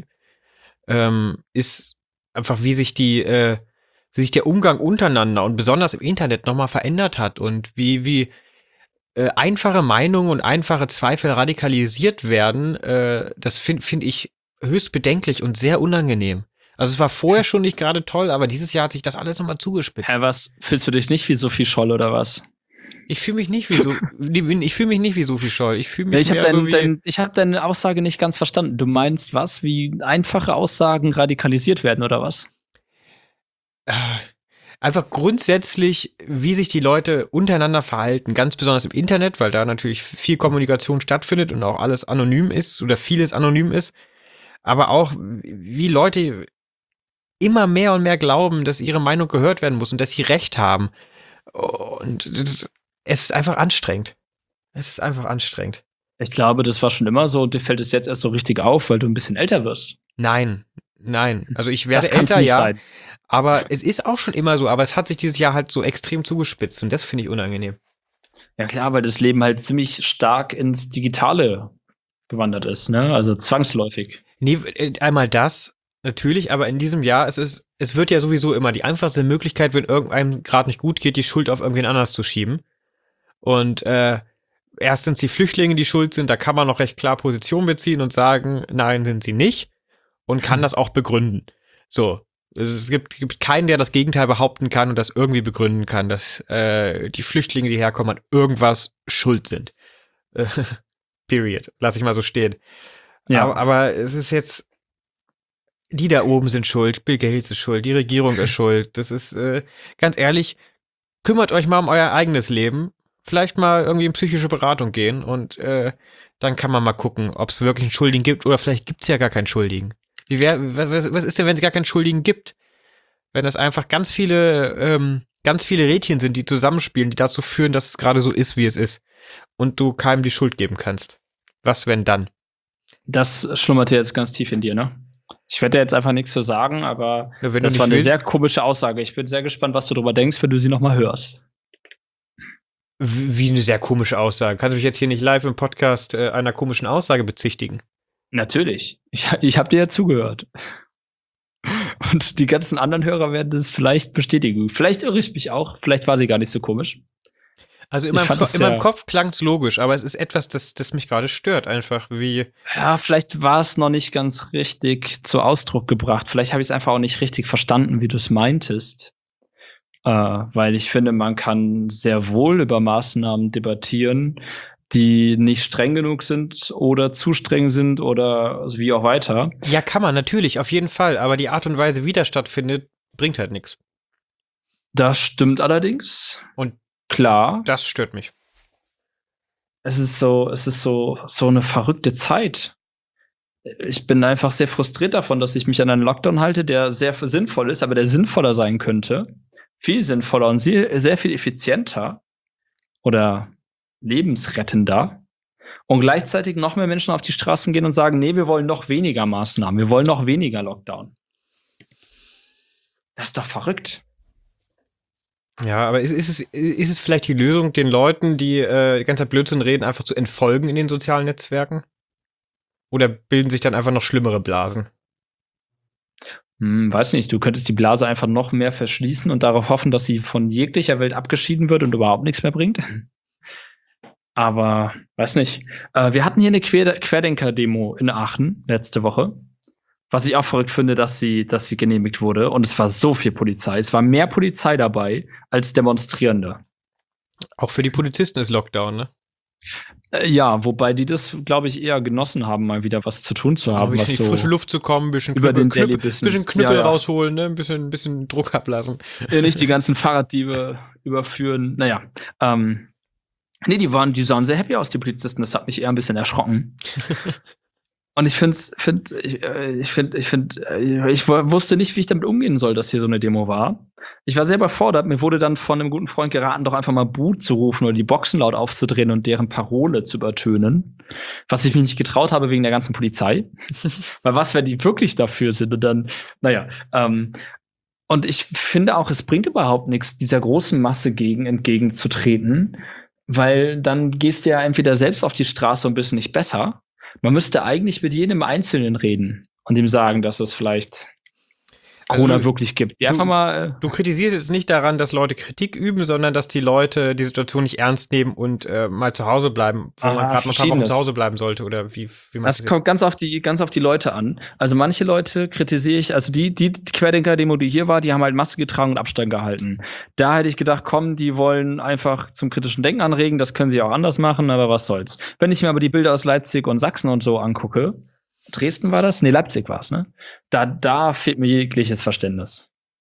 Speaker 1: ist einfach, wie sich der Umgang untereinander und besonders im Internet nochmal verändert hat und wie einfache Meinungen und einfache Zweifel radikalisiert werden, das finde ich höchst bedenklich und sehr unangenehm. Also es war vorher schon nicht gerade toll, aber dieses Jahr hat sich das alles nochmal zugespitzt.
Speaker 2: Hä, was? Fühlst du dich nicht wie Sophie Scholl oder was?
Speaker 1: Ich fühle mich nicht wie Sophie Scholl. Ich fühle mich
Speaker 2: Ich habe deine Aussage nicht ganz verstanden. Du meinst was? Wie einfache Aussagen radikalisiert werden oder was?
Speaker 1: einfach grundsätzlich, wie sich die Leute untereinander verhalten, ganz besonders im Internet, weil da natürlich viel Kommunikation stattfindet und auch alles anonym ist oder vieles anonym ist, aber auch wie Leute immer mehr und mehr glauben, dass ihre Meinung gehört werden muss und dass sie Recht haben. Und es ist einfach anstrengend. Es ist einfach anstrengend.
Speaker 2: Ich glaube, das war schon immer so und dir fällt es jetzt erst so richtig auf, weil du ein bisschen älter wirst.
Speaker 1: Nein. Also ich
Speaker 2: Das
Speaker 1: werde
Speaker 2: kann's
Speaker 1: älter,
Speaker 2: nicht
Speaker 1: ja.
Speaker 2: sein.
Speaker 1: Aber es ist auch schon immer so, aber es hat sich dieses Jahr halt so extrem zugespitzt und das finde ich unangenehm.
Speaker 2: Ja klar, weil das Leben halt ziemlich stark ins Digitale gewandert ist, ne? Also zwangsläufig.
Speaker 1: Nee, einmal das, natürlich, aber in diesem Jahr, es wird ja sowieso immer die einfachste Möglichkeit, wenn irgendeinem gerade nicht gut geht, die Schuld auf irgendwen anders zu schieben. Und erst sind es die Flüchtlinge, die schuld sind, da kann man noch recht klar Position beziehen und sagen, nein, sind sie nicht und kann das auch begründen. So. Es gibt keinen, der das Gegenteil behaupten kann und das irgendwie begründen kann, dass die Flüchtlinge, die herkommen, an irgendwas schuld sind. Period. Lass ich mal so stehen.
Speaker 2: Ja.
Speaker 1: Aber es ist jetzt, die da oben sind schuld, Bill Gates ist schuld, die Regierung ist schuld. Das ist, ganz ehrlich, kümmert euch mal um euer eigenes Leben. Vielleicht mal irgendwie in psychische Beratung gehen und dann kann man mal gucken, ob es wirklich einen Schuldigen gibt oder vielleicht gibt es ja gar keinen Schuldigen. Was ist denn, wenn es gar keinen Schuldigen gibt? Wenn das einfach ganz viele Rädchen sind, die zusammenspielen, die dazu führen, dass es gerade so ist, wie es ist. Und du keinem die Schuld geben kannst. Was, wenn dann?
Speaker 2: Das schlummert jetzt ganz tief in dir, ne? Ich werde jetzt einfach nichts zu sagen, aber
Speaker 1: Ja, wenn du
Speaker 2: das
Speaker 1: nicht
Speaker 2: war eine
Speaker 1: willst.
Speaker 2: sehr komische Aussage. Ich bin sehr gespannt, was du darüber denkst, wenn du sie nochmal hörst.
Speaker 1: Wie eine sehr komische Aussage. Kannst du mich jetzt hier nicht live im Podcast einer komischen Aussage bezichtigen?
Speaker 2: Natürlich. Ich habe dir ja zugehört. Und die ganzen anderen Hörer werden es vielleicht bestätigen. Vielleicht irre ich mich auch. Vielleicht war sie gar nicht so komisch.
Speaker 1: Also in
Speaker 2: Ich fand es
Speaker 1: meinem
Speaker 2: sehr-
Speaker 1: Kopf klang es logisch, aber es ist etwas, das mich gerade stört. Einfach wie,
Speaker 2: Ja, vielleicht war es noch nicht ganz richtig zu Ausdruck gebracht. Vielleicht habe ich es einfach auch nicht richtig verstanden, wie du es meintest. Weil ich finde, man kann sehr wohl über Maßnahmen debattieren, die nicht streng genug sind oder zu streng sind oder also wie auch weiter.
Speaker 1: ja, kann man natürlich, auf jeden Fall, aber die Art und Weise, wie das stattfindet, bringt halt nichts.
Speaker 2: Das stimmt allerdings.
Speaker 1: Und
Speaker 2: Klar,
Speaker 1: das stört mich.
Speaker 2: es ist so eine verrückte Zeit. Ich bin einfach sehr frustriert davon, dass ich mich an einen Lockdown halte, der sehr sinnvoll ist, aber der sinnvoller sein könnte. Viel sinnvoller und sehr viel effizienter oder lebensrettender. Und gleichzeitig noch mehr Menschen auf die Straßen gehen und sagen, nee, wir wollen noch weniger Maßnahmen, wir wollen noch weniger Lockdown. Das ist doch verrückt.
Speaker 1: Ja, aber ist es vielleicht die Lösung, den Leuten, die die ganze Zeit Blödsinn reden, einfach zu entfolgen in den sozialen Netzwerken? Oder bilden sich dann einfach noch schlimmere Blasen?
Speaker 2: Weiß nicht, du könntest die Blase einfach noch mehr verschließen und darauf hoffen, dass sie von jeglicher Welt abgeschieden wird und überhaupt nichts mehr bringt. Aber, weiß nicht. Wir hatten hier eine Querdenker-Demo in Aachen letzte Woche. Was ich auch verrückt finde, dass sie genehmigt wurde. Und es war so viel Polizei. Es war mehr Polizei dabei als Demonstrierende.
Speaker 1: Auch für die Polizisten ist Lockdown, ne?
Speaker 2: Ja, wobei die das, glaube ich, eher genossen haben, mal wieder was zu tun zu haben.
Speaker 1: wieder
Speaker 2: Was
Speaker 1: in die
Speaker 2: so
Speaker 1: frische Luft zu kommen, ein bisschen
Speaker 2: über den
Speaker 1: Knüppel,
Speaker 2: Daily Business.
Speaker 1: bisschen Knüppel
Speaker 2: Ja, ja.
Speaker 1: rausholen, ne? Ein bisschen Druck ablassen.
Speaker 2: Nicht die ganzen Fahrraddiebe überführen. Naja, nee, die sahen sehr happy aus, die Polizisten. Das hat mich eher ein bisschen erschrocken. Und ich wusste nicht, wie ich damit umgehen soll, dass hier so eine Demo war. Ich war sehr überfordert. Mir wurde dann von einem guten Freund geraten, doch einfach mal Boot zu rufen oder die Boxen laut aufzudrehen und deren Parole zu übertönen. Was ich mich nicht getraut habe wegen der ganzen Polizei. Weil was, wenn die wirklich dafür sind? Und dann, naja, und ich finde auch, es bringt überhaupt nichts, dieser großen Masse entgegenzutreten, weil dann gehst du ja entweder selbst auf die Straße und bist nicht besser. Man müsste eigentlich mit jedem Einzelnen reden und ihm sagen, dass es vielleicht Corona wirklich gibt. Die einfach mal.
Speaker 1: Du kritisierst jetzt nicht daran, dass Leute Kritik üben, sondern dass die Leute die Situation nicht ernst nehmen und mal zu Hause bleiben, wo man gerade mal ein paar Wochen zu Hause bleiben sollte oder wie man
Speaker 2: das kommt ganz auf die Leute an. Also manche Leute kritisiere ich, also die Querdenker-Demo, die hier war, die haben halt Maske getragen und Abstand gehalten. Da hätte ich gedacht, komm, die wollen einfach zum kritischen Denken anregen, das können sie auch anders machen, aber was soll's. Wenn ich mir aber die Bilder aus Leipzig und Sachsen und so angucke, Dresden war das? Nee, Leipzig war es, ne? Da fehlt mir jegliches Verständnis.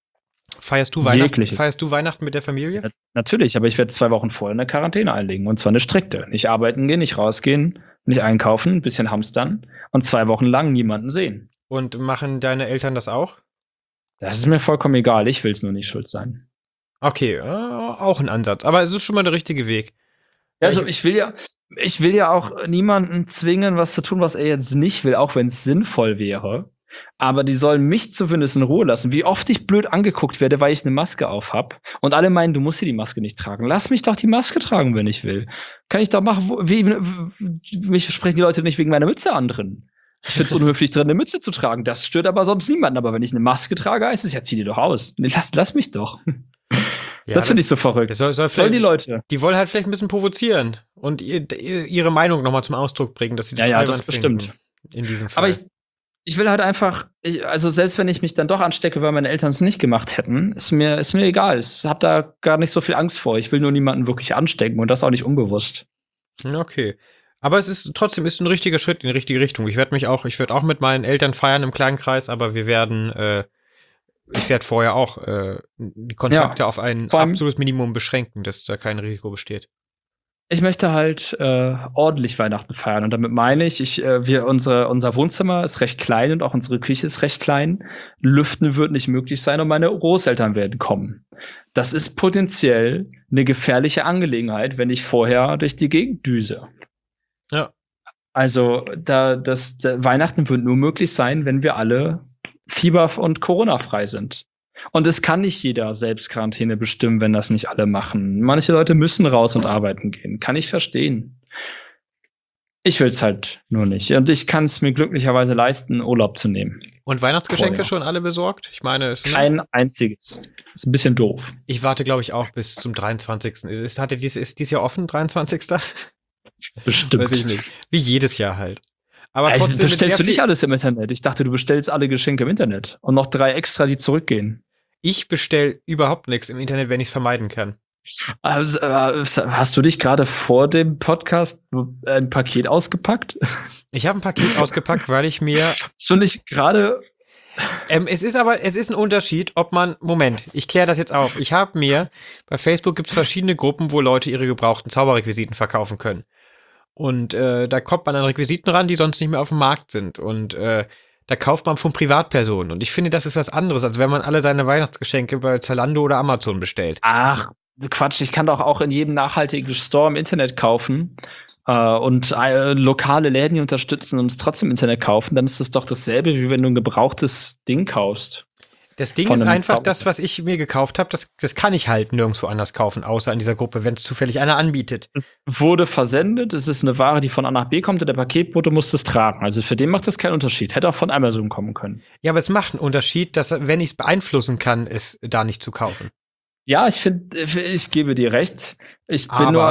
Speaker 1: Feierst du
Speaker 2: Jegliches.
Speaker 1: Weihnachten mit der Familie?
Speaker 2: Natürlich, aber ich werde 2 Wochen vorher eine Quarantäne einlegen. Und zwar eine strikte. Nicht arbeiten gehen, nicht rausgehen, nicht einkaufen, ein bisschen hamstern und 2 Wochen lang niemanden sehen.
Speaker 1: Und machen deine Eltern das auch?
Speaker 2: Das ist mir vollkommen egal. Ich will es nur nicht schuld sein.
Speaker 1: Okay, auch ein Ansatz. Aber es ist schon mal der richtige Weg.
Speaker 2: Also ich will ja auch niemanden zwingen, was zu tun, was er jetzt nicht will, auch wenn es sinnvoll wäre. Aber die sollen mich zumindest in Ruhe lassen. Wie oft ich blöd angeguckt werde, weil ich eine Maske auf hab. Und alle meinen, du musst hier die Maske nicht tragen. Lass mich doch die Maske tragen, wenn ich will. Kann ich doch machen, mich sprechen die Leute nicht wegen meiner Mütze an drin. Ich finde es unhöflich, drin eine Mütze zu tragen. Das stört aber sonst niemanden. Aber wenn ich eine Maske trage, heißt es ja, zieh die doch aus. Nee, lass mich doch.
Speaker 1: Ja,
Speaker 2: das finde ich so verrückt.
Speaker 1: Sollen
Speaker 2: die Leute.
Speaker 1: Die wollen halt vielleicht ein bisschen provozieren und ihre Meinung nochmal zum Ausdruck bringen, dass sie das
Speaker 2: das
Speaker 1: finden.
Speaker 2: Bestimmt.
Speaker 1: In diesem Fall.
Speaker 2: Aber ich will halt einfach, also selbst wenn ich mich dann doch anstecke, weil meine Eltern es nicht gemacht hätten, ist mir egal. Ich habe da gar nicht so viel Angst vor. Ich will nur niemanden wirklich anstecken und das auch nicht unbewusst.
Speaker 1: Okay. Aber es ist trotzdem ein richtiger Schritt in die richtige Richtung. Ich werde auch mit meinen Eltern feiern im kleinen Kreis, aber ich werde vorher auch die Kontakte auf ein absolutes Minimum beschränken, dass da kein Risiko besteht.
Speaker 2: Ich möchte halt ordentlich Weihnachten feiern. Und damit meine ich, unser Wohnzimmer ist recht klein und auch unsere Küche ist recht klein. Lüften wird nicht möglich sein und meine Großeltern werden kommen. Das ist potenziell eine gefährliche Angelegenheit, wenn ich vorher durch die Gegend düse.
Speaker 1: Ja.
Speaker 2: Also Weihnachten wird nur möglich sein, wenn wir alle Fieber- und Corona-frei sind. Und es kann nicht jeder selbst Quarantäne bestimmen, wenn das nicht alle machen. Manche Leute müssen raus und arbeiten gehen. Kann ich verstehen. Ich will es halt nur nicht. Und ich kann es mir glücklicherweise leisten, Urlaub zu nehmen.
Speaker 1: Und Weihnachtsgeschenke schon alle besorgt? Ich meine,
Speaker 2: kein einziges. Ist ein bisschen doof.
Speaker 1: Ich warte, glaube ich, auch bis zum 23. Ist dies Jahr offen, 23.?
Speaker 2: Bestimmt.
Speaker 1: Weiß ich nicht. Wie jedes Jahr halt. Aber trotzdem
Speaker 2: bestellst du nicht alles im Internet? Ich dachte, du bestellst alle Geschenke im Internet. Und noch 3 extra, die zurückgehen.
Speaker 1: Ich bestelle überhaupt nichts im Internet, wenn ich es vermeiden kann.
Speaker 2: Also, hast du dich gerade vor dem Podcast ein Paket ausgepackt?
Speaker 1: Ich habe ein Paket ausgepackt, weil ich mir...
Speaker 2: Hast du nicht gerade...
Speaker 1: es ist ein Unterschied, ob man... Moment, ich kläre das jetzt auf. Ich habe mir... Bei Facebook gibt es verschiedene Gruppen, wo Leute ihre gebrauchten Zauberrequisiten verkaufen können. Und da kommt man an Requisiten ran, die sonst nicht mehr auf dem Markt sind. Und da kauft man von Privatpersonen. Und ich finde, das ist was anderes, als wenn man alle seine Weihnachtsgeschenke bei Zalando oder Amazon bestellt.
Speaker 2: Ach, Quatsch. Ich kann doch auch in jedem nachhaltigen Store im Internet kaufen und lokale Läden unterstützen und es trotzdem im Internet kaufen. Dann ist das doch dasselbe, wie wenn du ein gebrauchtes Ding kaufst.
Speaker 1: Das Ding ist einfach, das, was ich mir gekauft habe, das kann ich halt nirgendwo anders kaufen, außer in dieser Gruppe, wenn es zufällig einer anbietet.
Speaker 2: Es wurde versendet, es ist eine Ware, die von A nach B kommt und der Paketbote muss es tragen. Also für den macht das keinen Unterschied. Hätte auch von Amazon kommen können.
Speaker 1: Ja, aber es macht einen Unterschied, dass, wenn ich es beeinflussen kann, es da nicht zu kaufen.
Speaker 2: Ja, ich gebe dir recht. Ich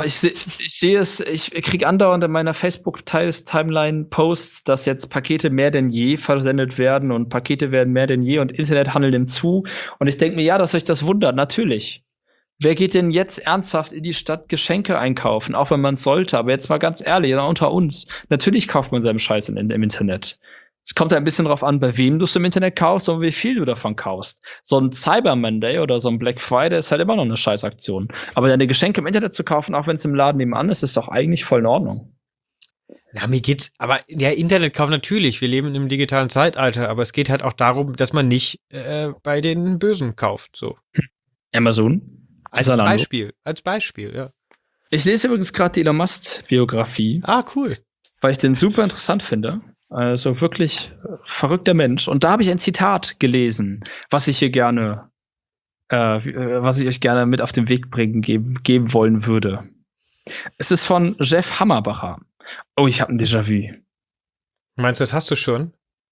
Speaker 2: sehe es, ich kriege andauernd in meiner Facebook-Timeline Posts, dass jetzt Pakete mehr denn je versendet werden und Pakete werden mehr denn je und Internethandel nimmt zu. Und ich denke mir, ja, dass euch das wundert, natürlich. Wer geht denn jetzt ernsthaft in die Stadt Geschenke einkaufen, auch wenn man es sollte? Aber jetzt mal ganz ehrlich, unter uns. Natürlich kauft man seinen Scheiß im Internet. Es kommt ein bisschen drauf an, bei wem du es im Internet kaufst und wie viel du davon kaufst. So ein Cyber Monday oder so ein Black Friday ist halt immer noch eine Scheißaktion. Aber deine Geschenke im Internet zu kaufen, auch wenn es im Laden nebenan ist, ist doch eigentlich voll in Ordnung.
Speaker 1: Ja, mir geht's, aber der Internetkauf natürlich, wir leben im digitalen Zeitalter, aber es geht halt auch darum, dass man nicht bei den Bösen kauft, so.
Speaker 2: Amazon?
Speaker 1: Als Beispiel, ja.
Speaker 2: Ich lese übrigens gerade die Elon Musk-Biografie.
Speaker 1: Ah, cool.
Speaker 2: Weil ich den super interessant finde. Also wirklich verrückter Mensch. Und da habe ich ein Zitat gelesen, was ich euch gerne mit auf den Weg geben wollen würde. Es ist von Jeff Hammerbacher. Oh, ich habe ein Déjà-vu.
Speaker 1: Meinst du, das hast du schon?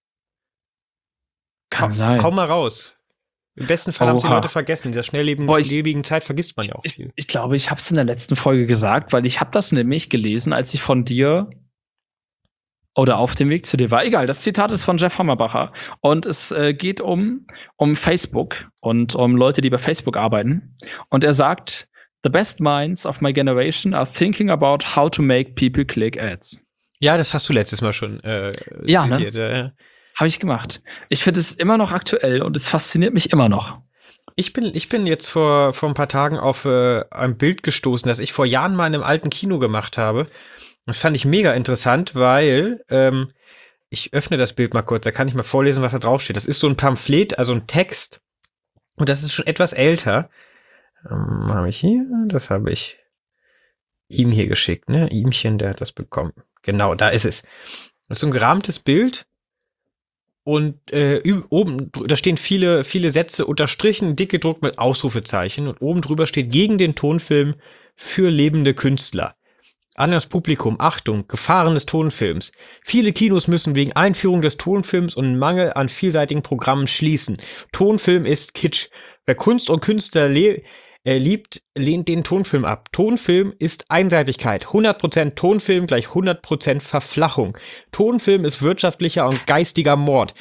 Speaker 2: Kann sein.
Speaker 1: Hau mal raus. Im besten Fall haben es die Leute vergessen. In dieser schnelllebigen Zeit vergisst man ja auch viel.
Speaker 2: Ich glaube, ich habe es in der letzten Folge gesagt, weil ich habe das nämlich gelesen, als ich von dir oder auf dem Weg zu dir war. Egal, das Zitat ist von Jeff Hammerbacher. Und es geht um Facebook und um Leute, die bei Facebook arbeiten. Und er sagt, the best minds of my generation are thinking about how to make people click ads.
Speaker 1: Ja, das hast du letztes Mal schon zitiert.
Speaker 2: Ne? Habe ich gemacht. Ich finde es immer noch aktuell und es fasziniert mich immer noch.
Speaker 1: Ich bin jetzt vor ein paar Tagen auf ein Bild gestoßen, das ich vor Jahren mal in einem alten Kino gemacht habe. Das fand ich mega interessant, weil ich öffne das Bild mal kurz, da kann ich mal vorlesen, was da draufsteht. Das ist so ein Pamphlet, also ein Text. Und das ist schon etwas älter. Habe ich hier? Das habe ich ihm hier geschickt, ne? Ihmchen, der hat das bekommen. Genau, da ist es. Das ist so ein gerahmtes Bild. Und oben, da stehen viele Sätze unterstrichen, dick gedruckt mit Ausrufezeichen. Und oben drüber steht gegen den Tonfilm für lebende Künstler. An das Publikum, Achtung, Gefahren des Tonfilms. Viele Kinos müssen wegen Einführung des Tonfilms und Mangel an vielseitigen Programmen schließen. Tonfilm ist Kitsch. Wer Kunst und Künstler liebt, lehnt den Tonfilm ab. Tonfilm ist Einseitigkeit. 100% Tonfilm gleich 100% Verflachung. Tonfilm ist wirtschaftlicher und geistiger Mord.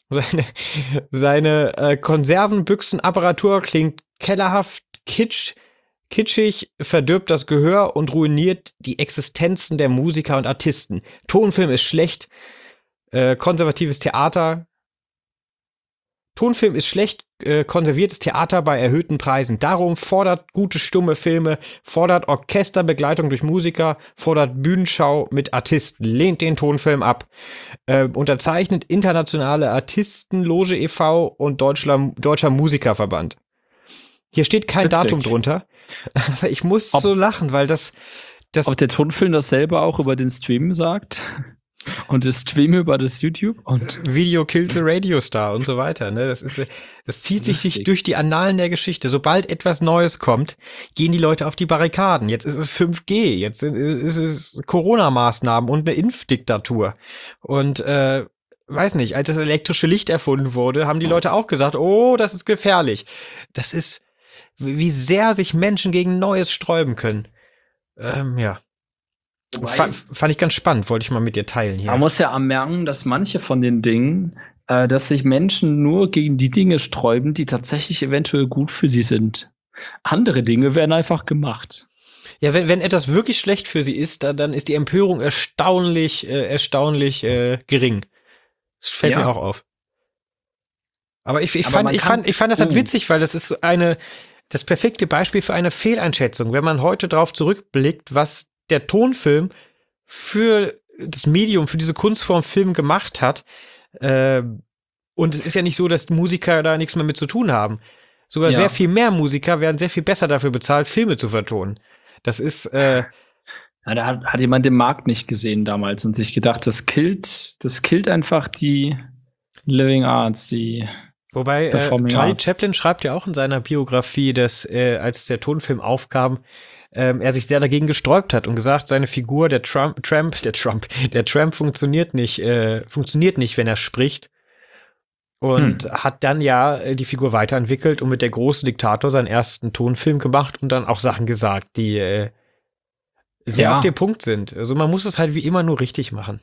Speaker 1: Seine Konservenbüchsenapparatur klingt kellerhaft, kitschig, verdirbt das Gehör und ruiniert die Existenzen der Musiker und Artisten. Tonfilm ist schlecht, konservatives Theater. Tonfilm ist schlecht, konserviertes Theater bei erhöhten Preisen. Darum fordert gute stumme Filme, fordert Orchesterbegleitung durch Musiker, fordert Bühnenschau mit Artisten, lehnt den Tonfilm ab. Unterzeichnet Internationale Artistenloge e.V. und Deutscher Musikerverband. Hier steht kein
Speaker 2: Witzig.
Speaker 1: Datum drunter, aber ich muss so lachen, weil das
Speaker 2: Ob der Tonfilm das selber auch über den Stream sagt und das Stream über das YouTube und
Speaker 1: Video kills the Radio Star und so weiter. Ne? Das zieht sich durch die Annalen der Geschichte. Sobald etwas Neues kommt, gehen die Leute auf die Barrikaden. Jetzt ist es 5G, jetzt ist es Corona-Maßnahmen und eine Impfdiktatur. Und weiß nicht, als das elektrische Licht erfunden wurde, haben die Leute auch gesagt, oh, das ist gefährlich. Das ist, wie sehr sich Menschen gegen Neues sträuben können. Ja. Fand ich ganz spannend, wollte ich mal mit dir teilen hier.
Speaker 2: Man muss ja anmerken, dass manche von den Dingen, dass sich Menschen nur gegen die Dinge sträuben, die tatsächlich eventuell gut für sie sind. Andere Dinge werden einfach gemacht.
Speaker 1: Ja, wenn etwas wirklich schlecht für sie ist, dann ist die Empörung erstaunlich gering. Das fällt mir auch auf. Aber ich fand das halt witzig, weil das ist so das perfekte Beispiel für eine Fehleinschätzung. Wenn man heute drauf zurückblickt, was der Tonfilm für das Medium, für diese Kunstform Film gemacht hat. Und es ist ja nicht so, dass Musiker da nichts mehr mit zu tun haben. Sogar sehr viel mehr Musiker werden sehr viel besser dafür bezahlt, Filme zu vertonen. Das ist
Speaker 2: da hat jemand den Markt nicht gesehen damals und sich gedacht, das killt einfach die Living Arts, die
Speaker 1: Wobei Charlie Chaplin schreibt ja auch in seiner Biografie, dass als der Tonfilm aufkam, er sich sehr dagegen gesträubt hat und gesagt, seine Figur, der Tramp funktioniert nicht, wenn er spricht. Und hat dann ja die Figur weiterentwickelt und mit der große Diktator seinen ersten Tonfilm gemacht und dann auch Sachen gesagt, die sehr auf den Punkt sind. Also man muss es halt wie immer nur richtig machen.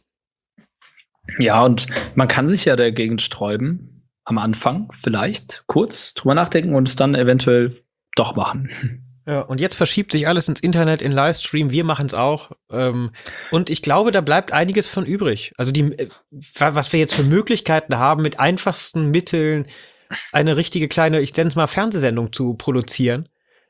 Speaker 2: Ja, und man kann sich ja dagegen sträuben, am Anfang vielleicht kurz drüber nachdenken und es dann eventuell doch machen.
Speaker 1: Ja, und jetzt verschiebt sich alles ins Internet, in Livestream, wir machen es auch. Und ich glaube, da bleibt einiges von übrig. Also was wir jetzt für Möglichkeiten haben, mit einfachsten Mitteln eine richtige kleine, ich nenne es mal Fernsehsendung zu produzieren.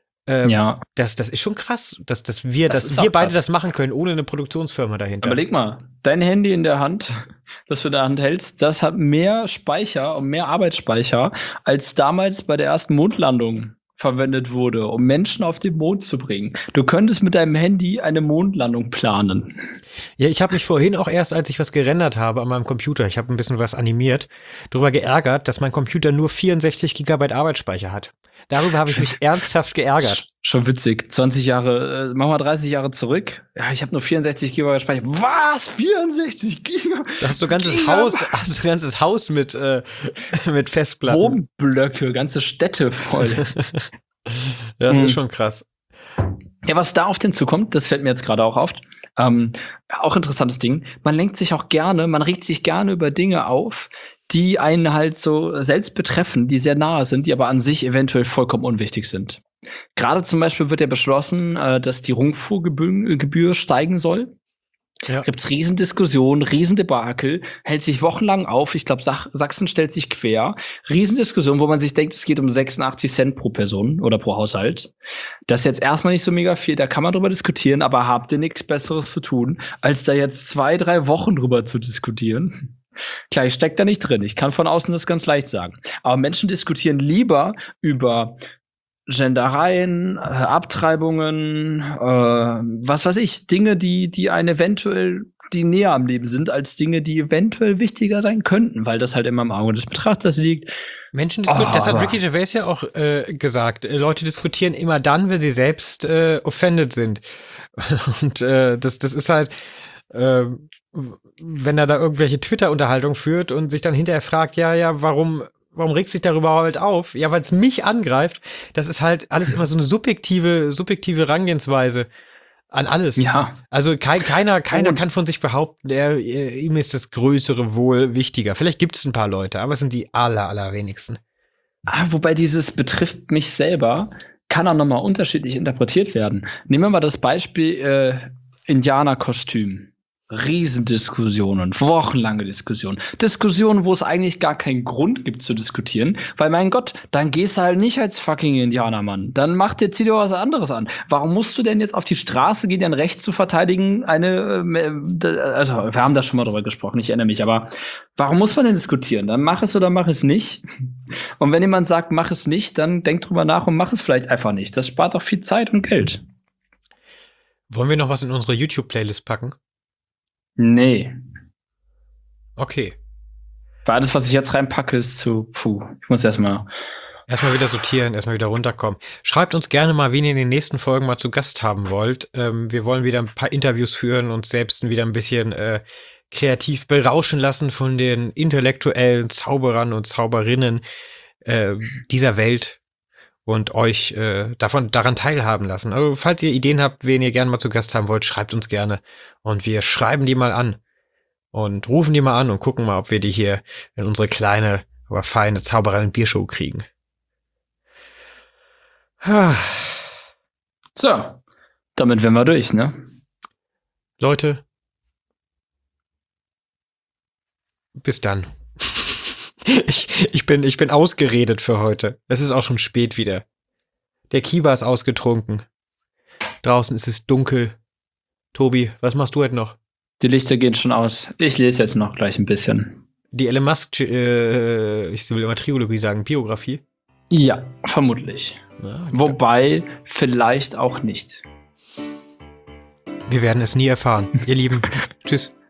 Speaker 1: Das ist schon krass, dass wir beide das machen können, ohne eine Produktionsfirma dahinter.
Speaker 2: Überleg mal, dein Handy in der Hand, das du in der Hand hältst, das hat mehr Speicher und mehr Arbeitsspeicher, als damals bei der ersten Mondlandung verwendet wurde, um Menschen auf den Mond zu bringen. Du könntest mit deinem Handy eine Mondlandung planen.
Speaker 1: Ja, ich habe mich vorhin auch erst, als ich was gerendert habe an meinem Computer, ich habe ein bisschen was animiert, darüber geärgert, dass mein Computer nur 64 GB Arbeitsspeicher hat. Darüber habe ich mich ernsthaft geärgert.
Speaker 2: Schon witzig. 20 Jahre, machen wir 30 Jahre zurück. Ja, ich habe nur 64 GB Speicher. Was? 64 GB?
Speaker 1: Da hast du ein ganzes Haus mit Festplatten.
Speaker 2: Wohnblöcke, ganze Städte voll.
Speaker 1: Das ist schon krass.
Speaker 2: Ja, was da auf den zukommt, das fällt mir jetzt gerade auch auf. Auch interessantes Ding. Man regt sich gerne über Dinge auf, die einen halt so selbst betreffen, die sehr nahe sind, die aber an sich eventuell vollkommen unwichtig sind. Gerade zum Beispiel wird ja beschlossen, dass die Rundfunkgebühr steigen soll.
Speaker 1: Ja.
Speaker 2: Gibt's Riesendiskussionen, Riesendebakel, hält sich wochenlang auf. Ich glaube, Sachsen stellt sich quer. Riesendiskussion, wo man sich denkt, es geht um 86 Cent pro Person oder pro Haushalt. Das ist jetzt erstmal nicht so mega viel, da kann man drüber diskutieren, aber habt ihr nichts Besseres zu tun, als da jetzt 2-3 Wochen drüber zu diskutieren? Klar, ich steck da nicht drin. Ich kann von außen das ganz leicht sagen. Aber Menschen diskutieren lieber über Gendereien, Abtreibungen, was weiß ich, Dinge, die einen eventuell, die näher am Leben sind, als Dinge, die eventuell wichtiger sein könnten, weil das halt immer im Auge des Betrachters liegt.
Speaker 1: Menschen diskutieren, das hat Ricky Gervais ja auch gesagt. Leute diskutieren immer dann, wenn sie selbst offended sind. Und das ist halt, wenn er da irgendwelche Twitter-Unterhaltungen führt und sich dann hinterher fragt, ja, warum regst du dich darüber halt auf? Ja, weil es mich angreift. Das ist halt alles immer so eine subjektive Herangehensweise an alles.
Speaker 2: Ja.
Speaker 1: Also keiner kann von sich behaupten, ihm ist das größere Wohl wichtiger. Vielleicht gibt es ein paar Leute, aber es sind die allerwenigsten.
Speaker 2: Wobei dieses betrifft mich selber, kann auch nochmal unterschiedlich interpretiert werden. Nehmen wir mal das Beispiel Indianerkostüm. Riesendiskussionen, wochenlange Diskussionen. Diskussionen, wo es eigentlich gar keinen Grund gibt zu diskutieren, weil mein Gott, dann gehst du halt nicht als fucking Indianermann. Dann zieh dir was anderes an. Warum musst du denn jetzt auf die Straße gehen, dein Recht zu verteidigen? Also, wir haben da schon mal drüber gesprochen, ich erinnere mich, aber warum muss man denn diskutieren? Dann mach es oder mach es nicht. Und wenn jemand sagt, mach es nicht, dann denk drüber nach und mach es vielleicht einfach nicht. Das spart doch viel Zeit und Geld.
Speaker 1: Wollen wir noch was in unsere YouTube-Playlist packen?
Speaker 2: Nee.
Speaker 1: Okay.
Speaker 2: Weil alles, was ich jetzt reinpacke, ist ich muss erstmal
Speaker 1: wieder sortieren, erstmal wieder runterkommen. Schreibt uns gerne mal, wen ihr in den nächsten Folgen mal zu Gast haben wollt. Wir wollen wieder ein paar Interviews führen und selbst wieder ein bisschen kreativ berauschen lassen von den intellektuellen Zauberern und Zauberinnen dieser Welt und euch daran teilhaben lassen. Also falls ihr Ideen habt, wen ihr gerne mal zu Gast haben wollt, schreibt uns gerne. Und wir schreiben die mal an und rufen die mal an und gucken mal, ob wir die hier in unsere kleine, aber feine Zauberei- und Biershow kriegen.
Speaker 2: So, damit wären wir durch, ne?
Speaker 1: Leute, bis dann. Ich bin ausgeredet für heute. Es ist auch schon spät wieder. Der Kiba ist ausgetrunken. Draußen ist es dunkel. Tobi, was machst du heute noch?
Speaker 2: Die Lichter gehen schon aus. Ich lese jetzt noch gleich ein bisschen.
Speaker 1: Die Elon Musk, ich will immer Trilogie sagen, Biografie?
Speaker 2: Ja, vermutlich.
Speaker 1: Ja,
Speaker 2: wobei, vielleicht auch nicht.
Speaker 1: Wir werden es nie erfahren. Ihr Lieben, tschüss.